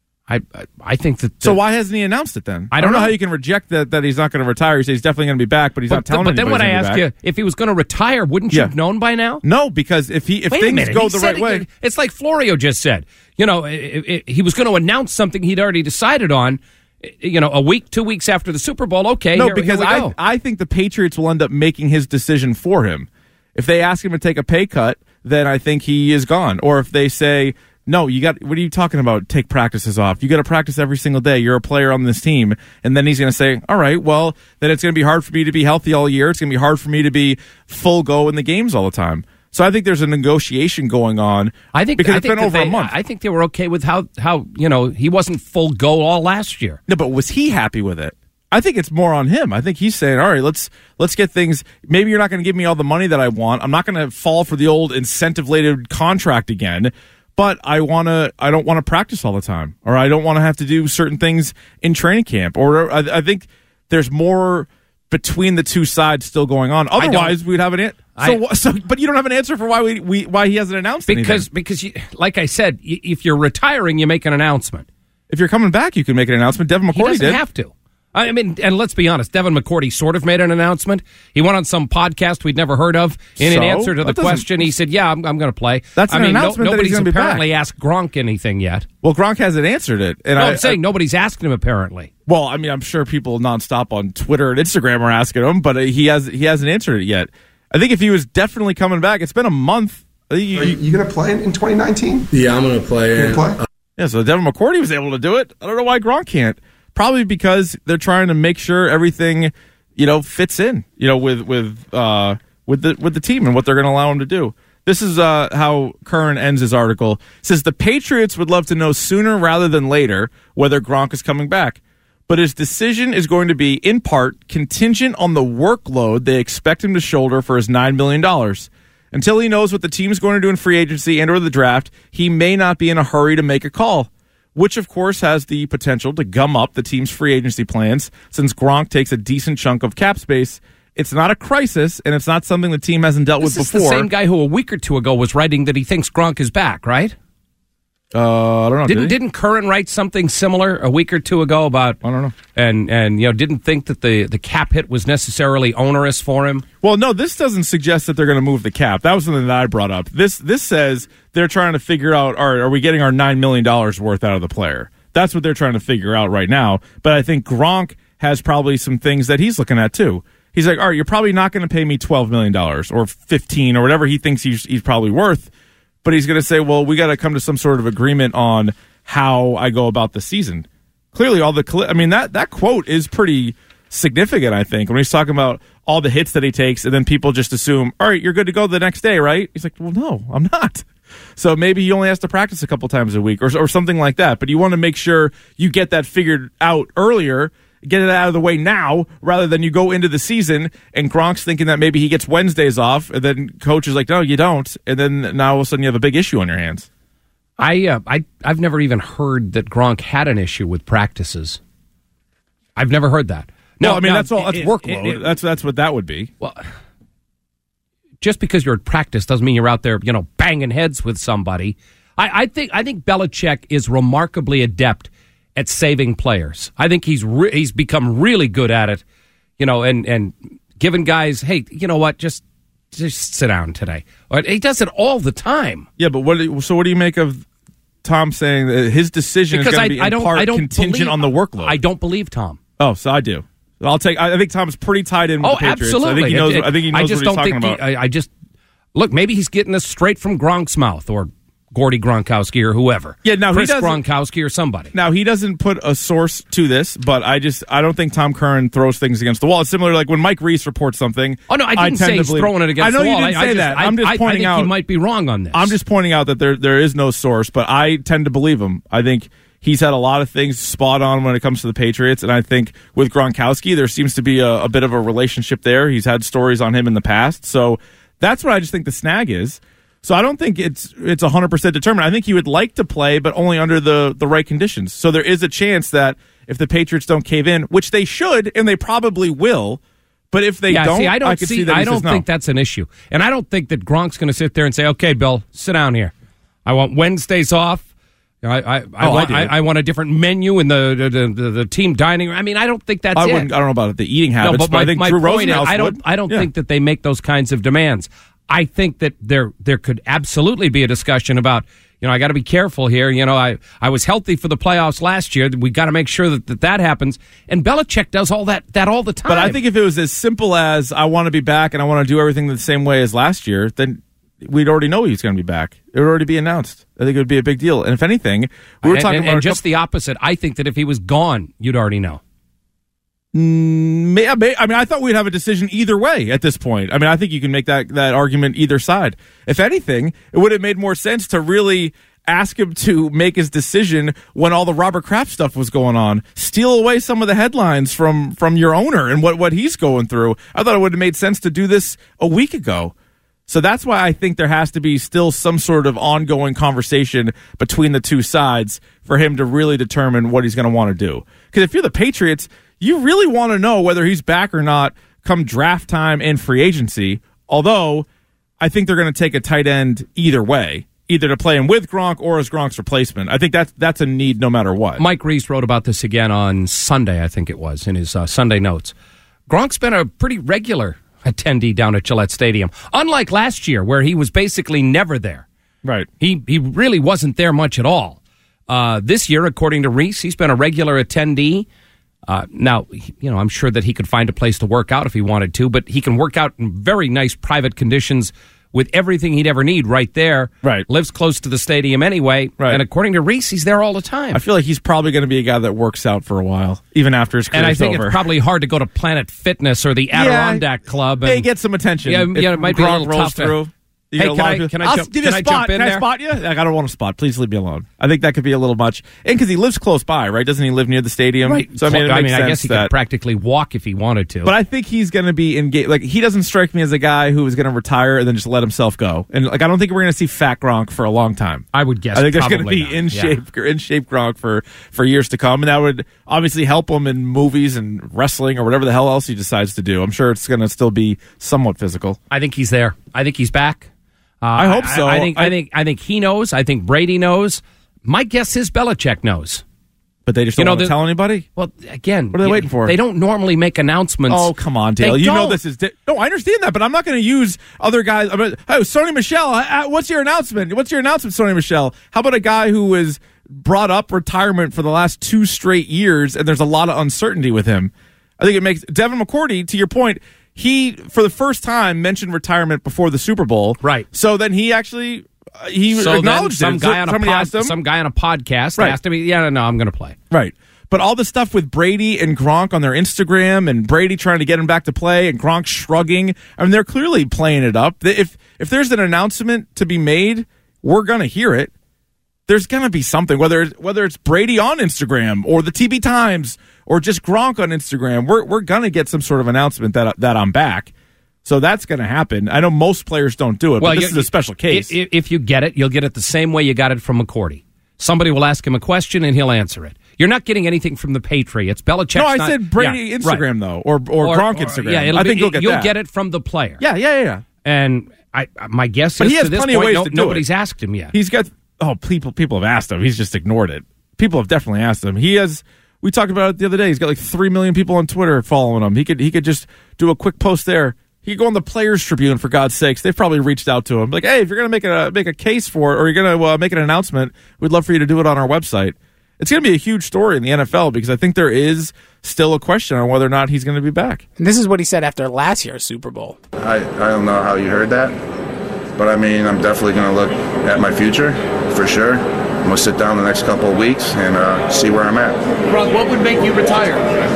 I I, I think that. So why hasn't he announced it then? I don't know, know. how you can reject that that he's not going to retire. You say he's definitely going to be back, but he's But, not telling but then anybody when I he's ask gonna be you if he was going to retire, wouldn't you Yeah. have known by now? No, because if he if Wait a things minute. go He the said right it- way, it's like Florio just said. You know, i i he was going to announce something he'd already decided on. You know, a week, two weeks after the Super Bowl. Okay, no, here, because here we I go. I think the Patriots will end up making his decision for him. If they ask him to take a pay cut, then I think he is gone. Or if they say, no, you got, what are you talking about? Take practices off. You got to practice every single day. You're a player on this team. And then he's going to say, all right, well, then it's going to be hard for me to be healthy all year. It's going to be hard for me to be full go in the games all the time. So I think there's a negotiation going on. I think because I it's think been over they, a month. I think they were okay with how how you know he wasn't full go all last year. No, but was he happy with it? I think it's more on him. I think he's saying, all right, let's let's get things. Maybe you're not going to give me all the money that I want. I'm not going to fall for the old incentive-laden contract again. But I want to. I don't want to practice all the time, or I don't want to have to do certain things in training camp. Or I, I think there's more between the two sides still going on. Otherwise, we'd have an answer. So, I- so, but you don't have an answer for why we, we why he hasn't announced Because anything. because you, like I said, y- if you're retiring, you make an announcement. If you're coming back, you can make an announcement. Devin He McCourty doesn't did. have to. I mean, and let's be honest, Devin McCourty sort of made an announcement. He went on some podcast we'd never heard of. In So? an answer to the That doesn't- question, he said, "Yeah, I'm, I'm going to play." That's I an mean, no- announcement that nobody's he's gonna be back. apparently asked Gronk anything yet. Well, Gronk hasn't answered it, and No, I, I'm saying I- nobody's asked him apparently. Well, I mean, I'm sure people nonstop on Twitter and Instagram are asking him, but he has he hasn't answered it yet. I think if he was definitely coming back, it's been a month. I think you- Are you going to play in, in twenty nineteen? Yeah, I'm going to play. You and, gonna play? Yeah, so Devin McCourty was able to do it. I don't know why Gronk can't. Probably because they're trying to make sure everything, you know, fits in, you know, with with uh, with the with the team and what they're going to allow him to do. This is uh, how Curran ends his article. It says the Patriots would love to know sooner rather than later whether Gronk is coming back, but his decision is going to be in part contingent on the workload they expect him to shoulder for his nine million dollars. Until he knows what the team's going to do in free agency and or the draft, he may not be in a hurry to make a call, which of course has the potential to gum up the team's free agency plans since Gronk takes a decent chunk of cap space. It's not a crisis, and it's not something the team hasn't dealt This with is before. the same guy who a week or two ago was writing that he thinks Gronk is back, right? Uh, I don't know. Didn't did he? didn't Curran write something similar a week or two ago about? I don't know. And and you know didn't think that the, the cap hit was necessarily onerous for him. Well, no, this doesn't suggest that they're going to move the cap. That was something that I brought up. This this says they're trying to figure out, all right, are we getting our nine million dollars worth out of the player? That's what they're trying to figure out right now. But I think Gronk has probably some things that he's looking at too. He's like, all right, you're probably not going to pay me twelve million dollars or fifteen or whatever he thinks he's, he's probably worth. But he's going to say, well, we got to come to some sort of agreement on how I go about the season. Clearly, all the, I mean, that, that quote is pretty significant, I think, when he's talking about all the hits that he takes, and then people just assume, all right, you're good to go the next day, right? He's like, well, no, I'm not. So maybe he only has to practice a couple times a week or, or something like that. But you want to make sure you get that figured out earlier, get it out of the way now, rather than you go into the season and Gronk's thinking that maybe he gets Wednesdays off, and then coach is like, no, you don't. And then now all of a sudden you have a big issue on your hands. I uh, I I've never even heard that Gronk had an issue with practices. I've never heard that. No, Now- I mean, now, that's all. That's it- workload. it- it- that's that's what that would be. Well, just because you're at practice doesn't mean you're out there, you know, banging heads with somebody. I, I think I think Belichick is remarkably adept at saving players. I think he's re- he's become really good at it, you know, and and giving guys, hey, you know what, just just sit down today. Or he does it all the time. Yeah, but what? do you- So what do you make of Tom saying that his decision Because is I, going to be I in don't part I don't contingent believe, on the workload? I don't believe Tom. Oh, so I do. I'll take. I I think Tom's pretty tied in with Oh, the Patriots. absolutely. I think he knows. It- it- I think he knows I just what he's don't talking think about. he- I, I just look. Maybe he's getting this straight from Gronk's mouth, or Gordy Gronkowski or whoever. Yeah, now Chris he doesn't, Gronkowski or somebody. Now he doesn't put a source to this, but I just I don't think Tom Curran throws things against the wall. It's similar like when Mike Reese reports something. Oh no, I didn't I tend say to he's believe, throwing it against I know the wall. you didn't I, say I just, that. I, I'm just I, pointing I think out he might be wrong on this. I'm just pointing out that there there is no source, but I tend to believe him. I think he's had a lot of things spot on when it comes to the Patriots, and I think with Gronkowski, there seems to be a, a bit of a relationship there. He's had stories on him in the past, so that's what I just think the snag is. So I don't think it's it's one hundred percent determined. I think he would like to play, but only under the, the right conditions. So there is a chance that if the Patriots don't cave in, which they should, and they probably will, but if they yeah, don't, see, I don't I could see, see that he I don't says no. think that's an issue. And I don't think that Gronk's going to sit there and say, okay, Bill, sit down here. I want Wednesdays off. I I, I, Oh, want, I I, do. I want a different menu in the the, the, the, the team dining room. I mean, I don't think that's I it. wouldn't. I don't know about the eating No, habits, but but, my, I think my Drew point is, Rosenhaus I don't, would. I don't Yeah. think that they make those kinds of demands. I think that there there could absolutely be a discussion about, you know, I got to be careful here. You know, I, I was healthy for the playoffs last year. We got to make sure that, that that happens. And Belichick does all that that all the time. But I think if it was as simple as I want to be back and I want to do everything the same way as last year, then we'd already know he was going to be back. It would already be announced. I think it would be a big deal. And if anything, we were and, talking and, about and a just couple- the opposite. I think that if he was gone, you'd already know. Mm, may- I may- I mean, I thought we'd have a decision either way at this point. I mean, I think you can make that, that argument either side. If anything, it would have made more sense to really ask him to make his decision when all the Robert Kraft stuff was going on. Steal away some of the headlines from, from your owner and what, what he's going through. I thought it would have made sense to do this a week ago. So that's why I think there has to be still some sort of ongoing conversation between the two sides for him to really determine what he's going to want to do. Because if you're the Patriots, you really want to know whether he's back or not come draft time and free agency, although I think they're going to take a tight end either way, either to play him with Gronk or as Gronk's replacement. I think that's that's a need no matter what. Mike Reese wrote about this again on Sunday, I think it was, in his uh, Sunday notes. Gronk's been a pretty regular attendee down at Gillette Stadium, unlike last year where he was basically never there. Right. He, he really wasn't there much at all. Uh, this year, according to Reese, he's been a regular attendee. Uh, now, you know, I'm sure that he could find a place to work out if he wanted to, but he can work out in very nice private conditions with everything he'd ever need right there. Right. Lives close to the stadium anyway. Right. And according to Reese, he's there all the time. I feel like he's probably going to be a guy that works out for a while, even after his career's And I think over. it's probably hard to go to Planet Fitness or the Adirondack Club. And, They get some attention. Yeah, If yeah, it might be a Gronk little rolls tough to- through. You Hey, get a can lot I- of people- can I I'll jump- give you can a I spot. jump in Can I there? spot you? Like, I don't want to spot. Please leave me alone. I think that could be a little much. And because he lives close by, right? Doesn't he live near the stadium? Right. So I mean, it I makes mean, I sense guess he that, could practically walk if he wanted to. But I think he's going to be engaged. Like, he doesn't strike me as a guy who is going to retire and then just let himself go. And like, I don't think we're going to see fat Gronk for a long time. I would guess. I think there's going to probably be not. in Yeah. shape, in shape Gronk for for years to come, and that would obviously help him in movies and wrestling or whatever the hell else he decides to do. I'm sure it's going to still be somewhat physical. I think he's there. I think he's back. Uh, I hope so. I, I think. I, I- think. I think he knows. I think Brady knows. My guess is Belichick knows. But they just You don't know, want to the- tell anybody. Well, again, What are they you- waiting for? They don't normally make announcements. Oh, come on, They Dale. You know don't. this is... Di- no, I understand that, but I'm not going to use other guys. I'm gonna, oh, Sony Michel, uh, uh, what's your announcement? What's your announcement, Sony Michel? How about a guy who was brought up retirement for the last two straight years, and there's a lot of uncertainty with him? I think it makes... Devin McCourty, to your point, he, for the first time, mentioned retirement before the Super Bowl. Right. So then he actually... Uh, he So then acknowledged some it. guy So on a somebody pod, asked him. some guy on a podcast Right. asked him, "Yeah, no, I'm going to play." Right. But all the stuff with Brady and Gronk on their Instagram and Brady trying to get him back to play and Gronk shrugging, I mean, they're clearly playing it up. If if there's an announcement to be made, we're going to hear it. There's going to be something, whether it's, whether it's Brady on Instagram or the T V Times or just Gronk on Instagram. We're we're going to get some sort of announcement that that I'm back. So that's going to happen. I know most players don't do it, but this you- is a special case. i- If you get it, you'll get it the same way you got it from McCourty. Somebody will ask him a question and he'll answer it. You're not getting anything from the Patriots. Belichick's no, I not- said Brady yeah, Instagram, right. though, or, or Gronk Instagram. Yeah, it'll I be- think you'll get you'll that. get it from the player. Yeah, yeah, yeah, yeah. And I, my guess But is he has to this plenty of point, ways no- to do nobody's it. asked him yet. He's got oh people people have asked him. He's just ignored it. People have definitely asked him. He has. We talked about it the other day. He's got like three million people on Twitter following him. He could he could just do a quick post there. He could go on the Players Tribune for God's sakes. They've probably reached out to him like, hey, if you're gonna make a make a case for it or you're gonna uh, make an announcement, we'd love for you to do it on our website. It's going to be a huge story in the N F L because I think there is still a question on whether or not he's going to be back. And this is what he said after last year's Super Bowl. I, I don't know how you heard that, but I mean, I'm definitely going to look at my future. for sure. I'm going to sit down the next couple of weeks and uh, see where I'm at. Gronk, what would make you retire?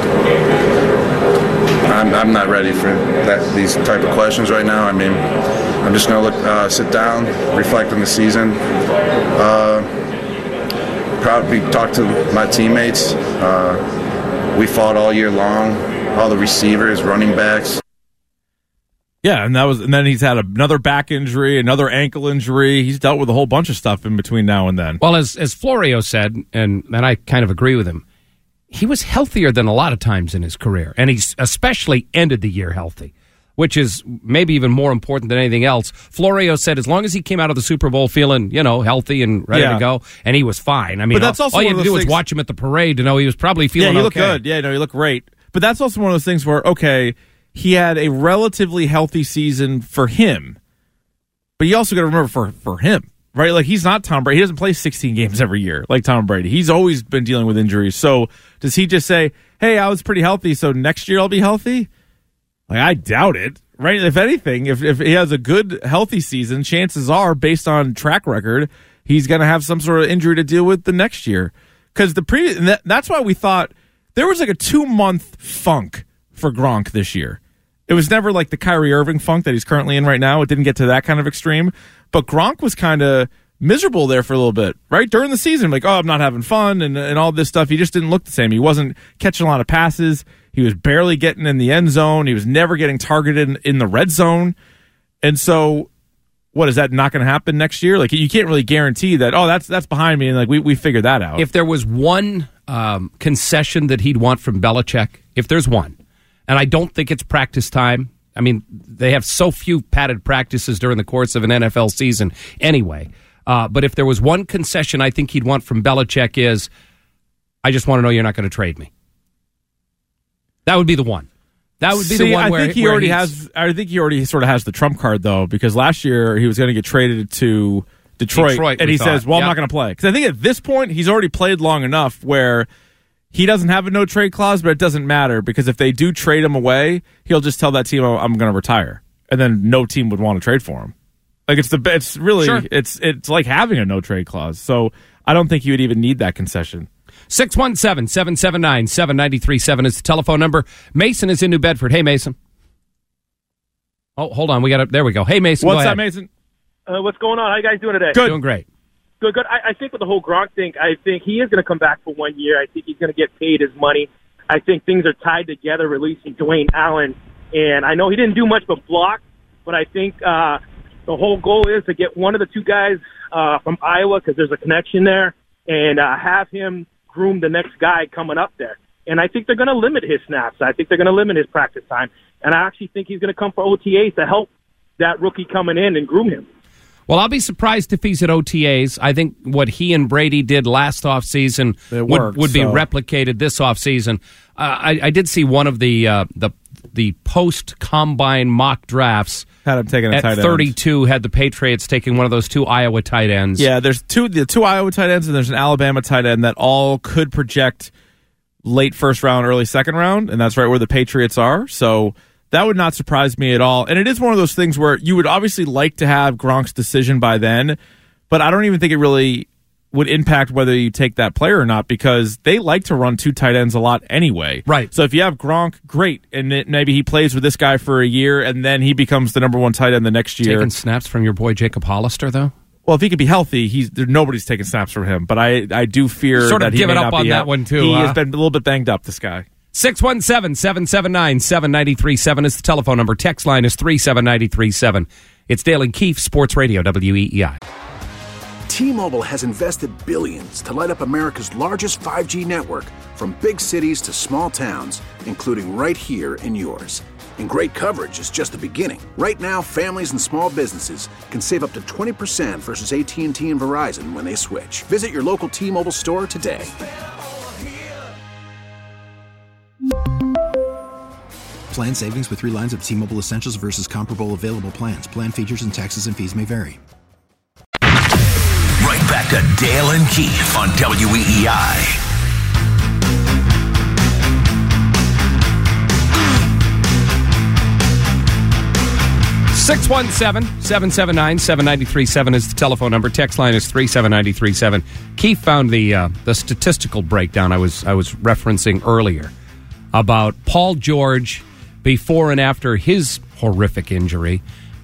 I'm, I'm not ready for that, these type of questions right now. I mean, I'm just going to look, uh, sit down, reflect on the season, uh, probably talk to my teammates. Uh, we fought all year long, all the receivers, running backs. Yeah, and that was, and then he's had another back injury, another ankle injury. He's dealt with a whole bunch of stuff in between now and then. Well, as as Florio said, and, and I kind of agree with him, he was healthier than a lot of times in his career, and he's especially ended the year healthy, which is maybe even more important than anything else. Florio said as long as he came out of the Super Bowl feeling, you know, healthy and ready Yeah. to go, and he was fine. I mean, But that's all, also all you one had of to do those was things- watch him at the parade to know he was probably feeling yeah, he okay. looked good. Yeah, no, he looked great. But that's also one of those things where, okay, he had a relatively healthy season for him, but you also got to remember for, for him, right? Like, he's not Tom Brady. He doesn't play sixteen games every year like Tom Brady. He's always been dealing with injuries. So does he just say, hey, I was pretty healthy, so next year I'll be healthy? Like, I doubt it, right? If anything, if, if he has a good, healthy season, chances are, based on track record, he's going to have some sort of injury to deal with the next year. Because the pre- that, that's why we thought there was like a two-month funk for Gronk this year. It was never like the Kyrie Irving funk that he's currently in right now. It didn't get to that kind of extreme. But Gronk was kind of miserable there for a little bit, right? During the season, like, oh, I'm not having fun and, and all this stuff. He just didn't look the same. He wasn't catching a lot of passes. He was barely getting in the end zone. He was never getting targeted in, in the red zone. And so, what, is that not going to happen next year? Like, you can't really guarantee that, oh, that's that's behind me, and like we, we figured that out. If there was one um, concession that he'd want from Belichick, if there's one, and I don't think it's practice time. I mean, they have so few padded practices during the course of an N F L season anyway. Uh, but if there was one concession I think he'd want from Belichick is, I just want to know you're not going to trade me. That would be the one. That would be See, the one I where think he where already he's- has. I think he already sort of has the trump card though, because last year he was going to get traded to Detroit, Detroit, and we he thought. says, "Well, I'm Yep. not going to play." Because I think at this point he's already played long enough where he doesn't have a no trade clause, but it doesn't matter because if they do trade him away, he'll just tell that team, oh, "I'm going to retire," and then no team would want to trade for him. Like it's the it's really Sure. it's it's like having a no trade clause. So I don't think you would even need that concession. six one seven, seven seven nine, seven nine three seven is the telephone number. Mason is in New Bedford. Hey, Mason. Oh, hold on. We got to, there we go. Hey, Mason. What's go that, ahead. Mason? Uh, what's going on? How you guys doing today? Good. Doing great. Good, good. I, I think with the whole Gronk thing, I think he is going to come back for one year. I think he's going to get paid his money. I think things are tied together, releasing Dwayne Allen. And I know he didn't do much but block, but I think uh, the whole goal is to get one of the two guys uh, from Iowa, because there's a connection there, and uh, have him groom the next guy coming up there. And I think they're going to limit his snaps. I think they're going to limit his practice time. And I actually think he's going to come for O T As to help that rookie coming in and groom him. Well, I'll be surprised if he's at O T As. I think what he and Brady did last offseason would, worked, would be so. replicated this offseason. Uh, I, I did see one of the uh, the the post-combine mock drafts. Had him taking a at tight end. thirty-two, had the Patriots taking one of those two Iowa tight ends. Yeah, there's two the two Iowa tight ends and there's an Alabama tight end that all could project late first round, early second round, and that's right where the Patriots are. So that would not surprise me at all. And it is one of those things where you would obviously like to have Gronk's decision by then, but I don't even think it really would impact whether you take that player or not because they like to run two tight ends a lot anyway. Right. So if you have Gronk, great, and it, maybe he plays with this guy for a year and then he becomes the number one tight end the next year. Taking snaps from your boy Jacob Hollister, though? Well, if he could be healthy, he's there, nobody's taking snaps from him. But I, I do fear Sort of that he giving may up not on be that out. one, too, He huh? has been a little bit banged up. This guy. six one seven, seven seven nine, seven nine three seven is the telephone number. Text line is three seven nine three seven. It's Dale and Keefe, Sports Radio, W E E I. T-Mobile has invested billions to light up America's largest five G network, from big cities to small towns, including right here in yours. And great coverage is just the beginning. Right now, families and small businesses can save up to twenty percent versus A T and T and Verizon when they switch. Visit your local T-Mobile store today. Plan savings with three lines of T-Mobile Essentials versus comparable available plans. Plan features and taxes and fees may vary. Right back to Dale and Keefe on W E E I. six one seven, seven seven nine, seven nine three seven is the telephone number. Text line is three seven nine three seven. Keith found the uh, the statistical breakdown I was I was referencing earlier about Paul George before and after his horrific injury,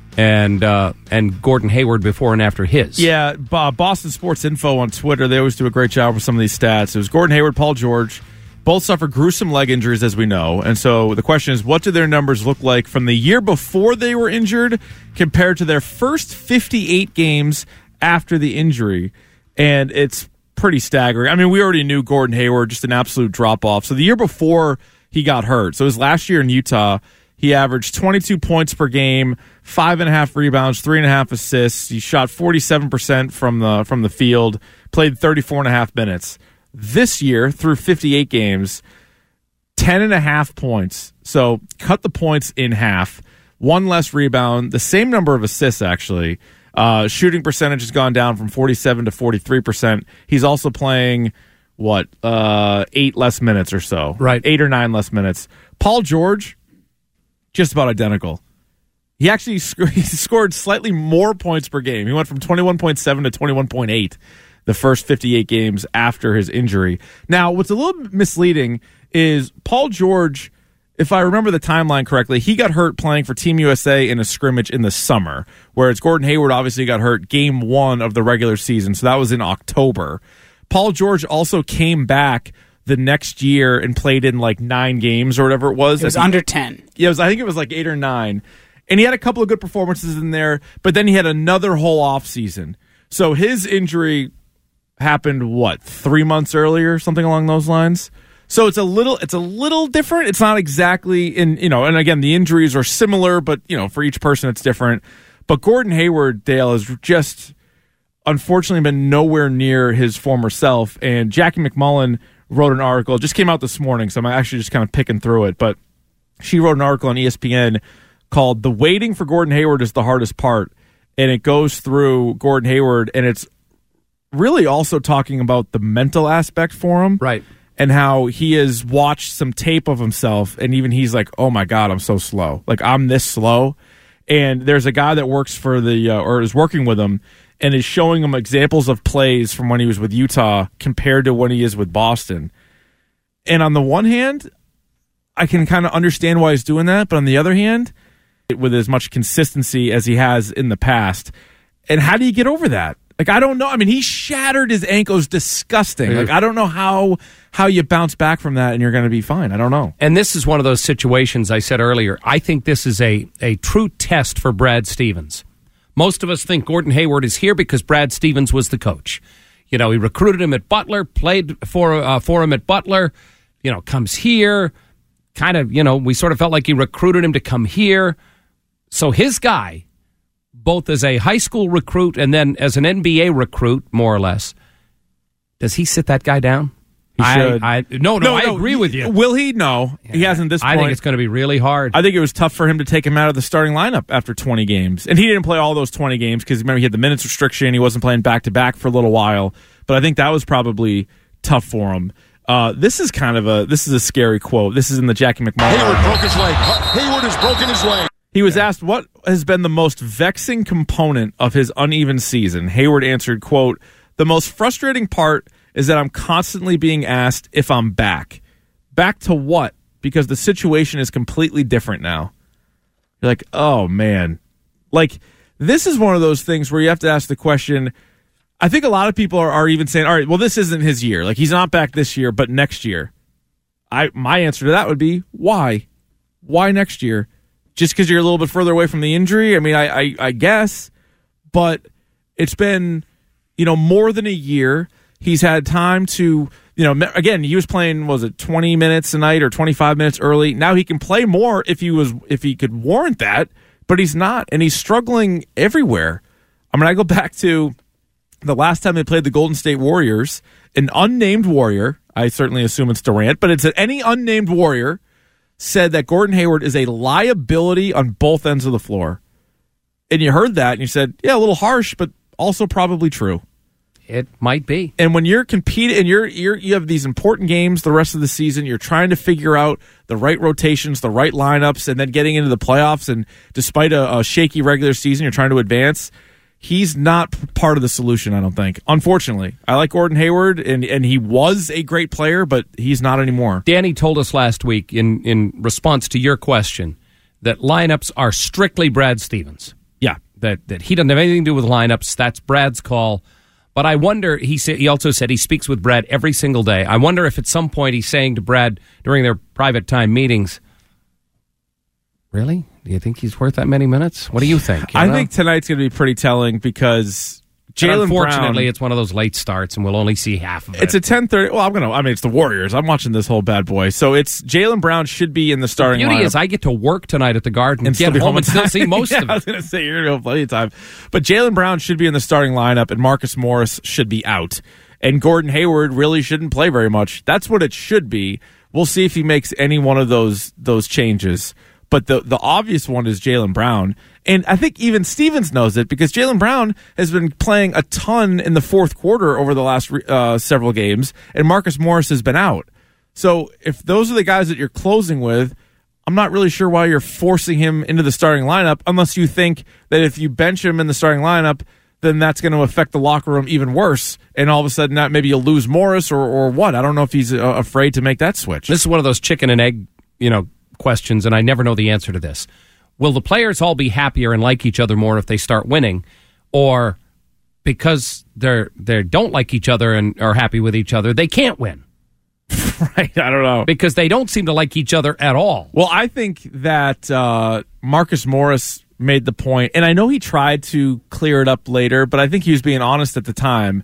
and uh, and Gordon Hayward before and after his. Yeah, uh, Boston Sports Info on Twitter, they always do a great job with some of these stats. It was Gordon Hayward, Paul George. Both suffered gruesome leg injuries, as we know. And so the question is, what do their numbers look like from the year before they were injured compared to their first fifty-eight games after the injury? And it's pretty staggering. I mean, we already knew Gordon Hayward, just an absolute drop-off. So the year before he got hurt, so it was last year in Utah, he averaged twenty-two points per game, five and a half rebounds, three and a half assists. He shot forty-seven percent from the from the field, played thirty-four and a half minutes. This year, through fifty-eight games, ten and a half points. So cut the points in half. One less rebound, the same number of assists, actually. Uh, shooting percentage has gone down from forty-seven to forty-three percent. He's also playing, what, uh, eight less minutes or so. Right. Eight or nine less minutes. Paul George, just about identical. He actually sc- he scored slightly more points per game. He went from twenty-one point seven to twenty-one point eight. The first fifty-eight games after his injury. Now, what's a little misleading is Paul George, if I remember the timeline correctly, he got hurt playing for Team U S A in a scrimmage in the summer, whereas Gordon Hayward obviously got hurt game one of the regular season, so that was in October. Paul George also came back the next year and played in like nine games or whatever it was. It was I think, under ten. Yeah, it was, I think it was like eight or nine. And he had a couple of good performances in there, but then he had another whole offseason. So his injury happened what three months earlier, something along those lines. So it's a little, it's a little different. It's not exactly in, you know, and again, the injuries are similar, but you know, for each person, it's different. But Gordon Hayward, Dale, has just unfortunately been nowhere near his former self. And Jackie McMullen wrote an article, it just came out this morning, so I'm actually just kind of picking through it. But she wrote an article on E S P N called "The Waiting for Gordon Hayward is the Hardest Part," and it goes through Gordon Hayward, and it's really also talking about the mental aspect for him. Right. And how he has watched some tape of himself, and even he's like, oh my God, I'm so slow. Like, I'm this slow. And there's a guy that works for the, uh, or is working with him, and is showing him examples of plays from when he was with Utah compared to when he is with Boston. And on the one hand, I can kind of understand why he's doing that, but on the other hand, with as much consistency as he has in the past, and how do you get over that? Like, I don't know. I mean, he shattered his ankles disgusting. Like, I don't know how how you bounce back from that and you're going to be fine. I don't know. And this is one of those situations I said earlier. I think this is a, a true test for Brad Stevens. Most of us think Gordon Hayward is here because Brad Stevens was the coach. You know, he recruited him at Butler, played for uh, for him at Butler, you know, comes here. Kind of, you know, we sort of felt like he recruited him to come here. So his guy, both as a high school recruit and then as an N B A recruit, more or less, does he sit that guy down? He should. I, I, no, no, no, I agree with you. Will he? No. Yeah. He hasn't this point. I think it's going to be really hard. I think it was tough for him to take him out of the starting lineup after twenty games. And he didn't play all those twenty games because, remember, he had the minutes restriction. He wasn't playing back-to-back for a little while. But I think that was probably tough for him. Uh, this is kind of a this is a scary quote. This is in the Jackie McMullen. Hayward broke his leg. Hayward has broken his leg. He was asked what has been the most vexing component of his uneven season. Hayward answered, quote, "The most frustrating part is that I'm constantly being asked if I'm back. Back to what? Because the situation is completely different now." You're like, oh, man. Like, this is one of those things where you have to ask the question. I think a lot of people are, are even saying, all right, well, this isn't his year. Like, he's not back this year, but next year. I My answer to that would be, why? Why next year? Just because you're a little bit further away from the injury? I mean, I, I, I guess. But it's been, you know, more than a year. He's had time to, you know, again, he was playing, was it twenty minutes a night or twenty-five minutes early? Now he can play more if he was, if he could warrant that, but he's not, and he's struggling everywhere. I mean, I go back to the last time they played the Golden State Warriors, an unnamed Warrior, I certainly assume it's Durant, but it's any unnamed Warrior, said that Gordon Hayward is a liability on both ends of the floor. And you heard that, and you said, yeah, a little harsh, but also probably true. It might be. And when you're competing and you're, you're you have these important games the rest of the season, you're trying to figure out the right rotations, the right lineups, and then getting into the playoffs. And despite a, a shaky regular season, you're trying to advance. He's not part of the solution, I don't think. Unfortunately, I like Gordon Hayward, and, and he was a great player, but he's not anymore. Danny told us last week in, in response to your question that lineups are strictly Brad Stevens. Yeah. That that he doesn't have anything to do with lineups. That's Brad's call. But I wonder, he said, he also said he speaks with Brad every single day. I wonder if at some point he's saying to Brad during their private time meetings, really? Do you think he's worth that many minutes? What do you think? You I know? think tonight's going to be pretty telling because Jaylen Unfortunately, Brown, it's one of those late starts, and we'll only see half of it. It's a ten thirty. Well, I'm gonna. I mean, it's the Warriors. I'm watching this whole bad boy. So it's Jaylen Brown should be in the starting. The beauty lineup. is, I get to work tonight at the Garden and, And get still be home home and in still time. see most yeah, of I it. was gonna say you're gonna have plenty of time, but Jaylen Brown should be in the starting lineup, and Marcus Morris should be out, and Gordon Hayward really shouldn't play very much. That's what it should be. We'll see if he makes any one of those those changes. But the the obvious one is Jaylen Brown. And I think even Stevens knows it because Jaylen Brown has been playing a ton in the fourth quarter over the last uh, several games, and Marcus Morris has been out. So if those are the guys that you're closing with, I'm not really sure why you're forcing him into the starting lineup unless you think that if you bench him in the starting lineup, then that's going to affect the locker room even worse. And all of a sudden, that maybe you'll lose Morris or, or what. I don't know if he's uh, afraid to make that switch. This is one of those chicken and egg, you know, questions, and I never know the answer to this. Will the players all be happier and like each other more if they start winning, or because they're they don't like each other and are happy with each other, they can't win? Right? I don't know. Because they don't seem to like each other at all. Well, I think that uh, Marcus Morris made the point, and I know he tried to clear it up later, but I think he was being honest at the time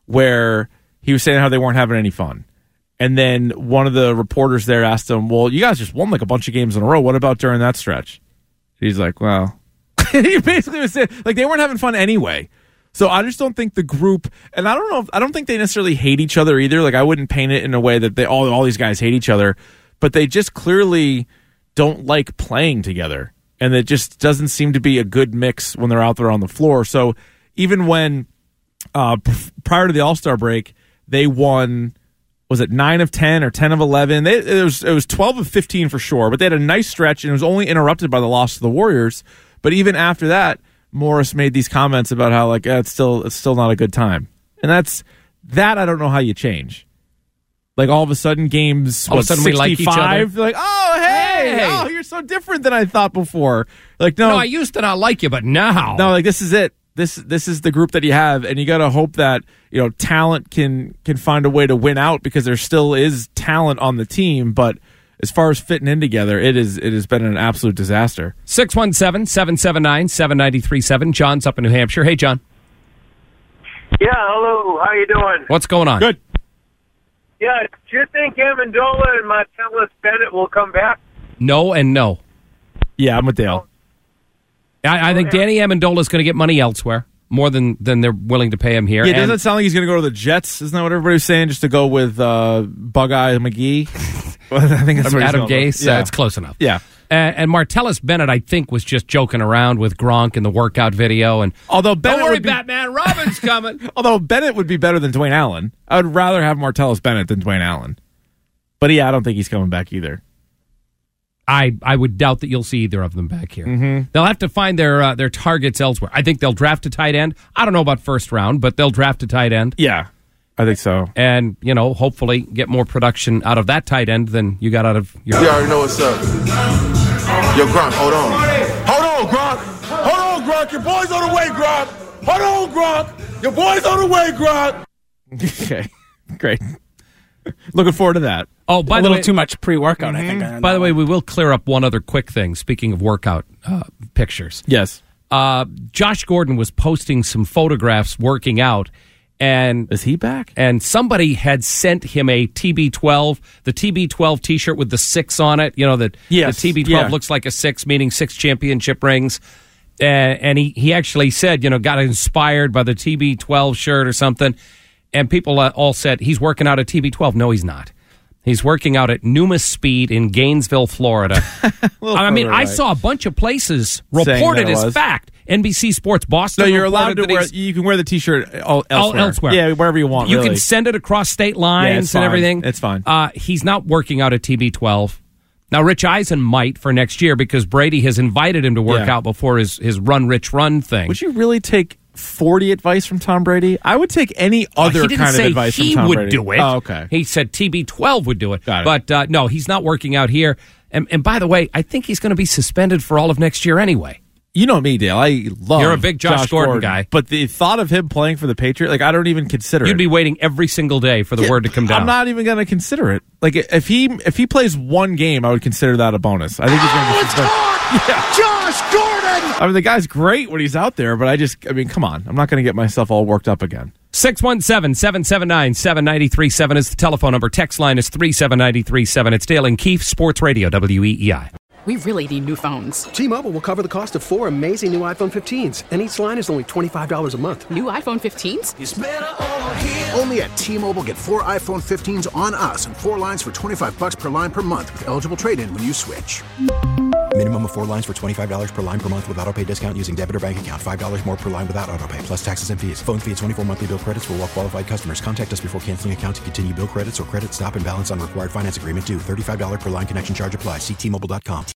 where he was saying how they weren't having any fun. And then one of the reporters there asked him, well, you guys just won like a bunch of games in a row. What about during that stretch? He's like, well, he basically was saying, like, they weren't having fun anyway. So I just don't think the group, and I don't know, if, I don't think they necessarily hate each other either. Like, I wouldn't paint it in a way that they all, all these guys hate each other, but they just clearly don't like playing together. And it just doesn't seem to be a good mix when they're out there on the floor. So even when, uh, prior to the All-Star break, they won, was it nine of ten or ten of eleven? They, it was it was twelve of fifteen for sure, but they had a nice stretch, and it was only interrupted by the loss to the Warriors. But even after that, Morris made these comments about how, like, eh, it's still it's still not a good time. And that's that I don't know how you change. Like, all of a sudden, games, all what, of a sudden we like each other. Like, oh, hey, Hey. oh, you're so different than I thought before. Like, no, No, I used to not like you, but now. no, like, this is it. This this is the group that you have, and you got to hope that, you know, talent can can find a way to win out because there still is talent on the team. But as far as fitting in together, it is it has been an absolute disaster. six one seven, seven seven nine, seven nine three seven. John's up in New Hampshire. Hey, John. Yeah, hello. How you doing? What's going on? Good. Yeah, do you think Amendola and Martellus Bennett will come back? No and no. Yeah, I'm with Dale. I, I think Danny Amendola is going to get money elsewhere, more than, than they're willing to pay him here. Yeah, And- doesn't it sound like he's going to go to the Jets? Isn't that what everybody's saying? Just to go with uh, Bug-Eye McGee? I think that's what he's Adam going with. Gase. Yeah, Uh, it's close enough. Yeah. And, and Martellus Bennett, I think, was just joking around with Gronk in the workout video. And Although Bennett don't worry, would be, Batman, Robin's coming. although Bennett would be better than Dwayne Allen. I would rather have Martellus Bennett than Dwayne Allen. But yeah, I don't think he's coming back either. I, I would doubt that you'll see either of them back here. Mm-hmm. They'll have to find their uh, their targets elsewhere. I think they'll draft a tight end. I don't know about first round, but they'll draft a tight end. Yeah, I think so. And, you know, hopefully get more production out of that tight end than you got out of your... You already know what's up. Yo, Gronk, hold on. Hold on, Gronk. Hold on, Gronk. Your boy's on the way, Gronk. Hold on, Gronk. Your boy's on the way, Gronk. Okay, great. Looking forward to that. Oh, by a the little way, too much pre-workout, I think. on by that the way, one. we will clear up one other quick thing, speaking of workout uh, pictures. Yes. Uh, Josh Gordon was posting some photographs working out, and is he back? And somebody had sent him a T B twelve, the T B twelve T-shirt with the six on it. You know that Yes, the T B twelve yeah. looks like a six, meaning six championship rings. Uh, and he he actually said, you know, got inspired by the T B twelve shirt or something. And people uh, all said he's working out at T B twelve. No, he's not. He's working out at Numa Speed in Gainesville, Florida. I mean, further I away. saw a bunch of places Saying reported that it as was. fact. N B C Sports Boston. No, you're allowed to reported that wear. he's- You can wear the T-shirt all elsewhere. All elsewhere. Yeah, wherever you want. You really. can send it across state Yeah, lines it's and fine. everything. It's fine. Uh, he's not working out at T B twelve. Now, Rich Eisen might for next year because Brady has invited him to work Yeah. out before his, his run, Rich, run thing. Would you really take forty advice from Tom Brady? I would take any other he didn't kind of say advice he from Tom would Brady. do it. Oh, okay. He said T B twelve would do it. Got it. But uh, no, he's not working out here. And, and by the way, I think he's going to be suspended for all of next year anyway. You know me, Dale. I love. You're a big Josh Gordon guy. but the thought of him playing for the Patriots, like I don't even consider You'd it. be waiting every single day for the Yeah, word to come down. I'm not even going to consider it. Like if he if he plays one game, I would consider that a bonus. I think he's going to be suspended. Yeah. Josh Gordon! I mean, the guy's great when he's out there, but I just, I mean, come on. I'm not going to get myself all worked up again. six one seven, seven seven nine, seven nine three seven is the telephone number. Text line is three seven nine three seven. It's Dale and Keefe, Sports Radio, W E E I. We really need new phones. T-Mobile will cover the cost of four amazing new iPhone fifteens, and each line is only twenty-five dollars a month. New iPhone fifteens? Only at T-Mobile, get four iPhone fifteens on us and four lines for twenty-five bucks per line per month with eligible trade-in when you switch. Minimum of four lines for twenty-five dollars per line per month with autopay discount using debit or bank account. five dollars more per line without autopay, plus taxes and fees. Phone fee at twenty-four monthly bill credits for well-qualified customers. Contact us before canceling account to continue bill credits or credit stop and balance on required finance agreement due. thirty-five dollars per line connection charge applies. See T Mobile dot com.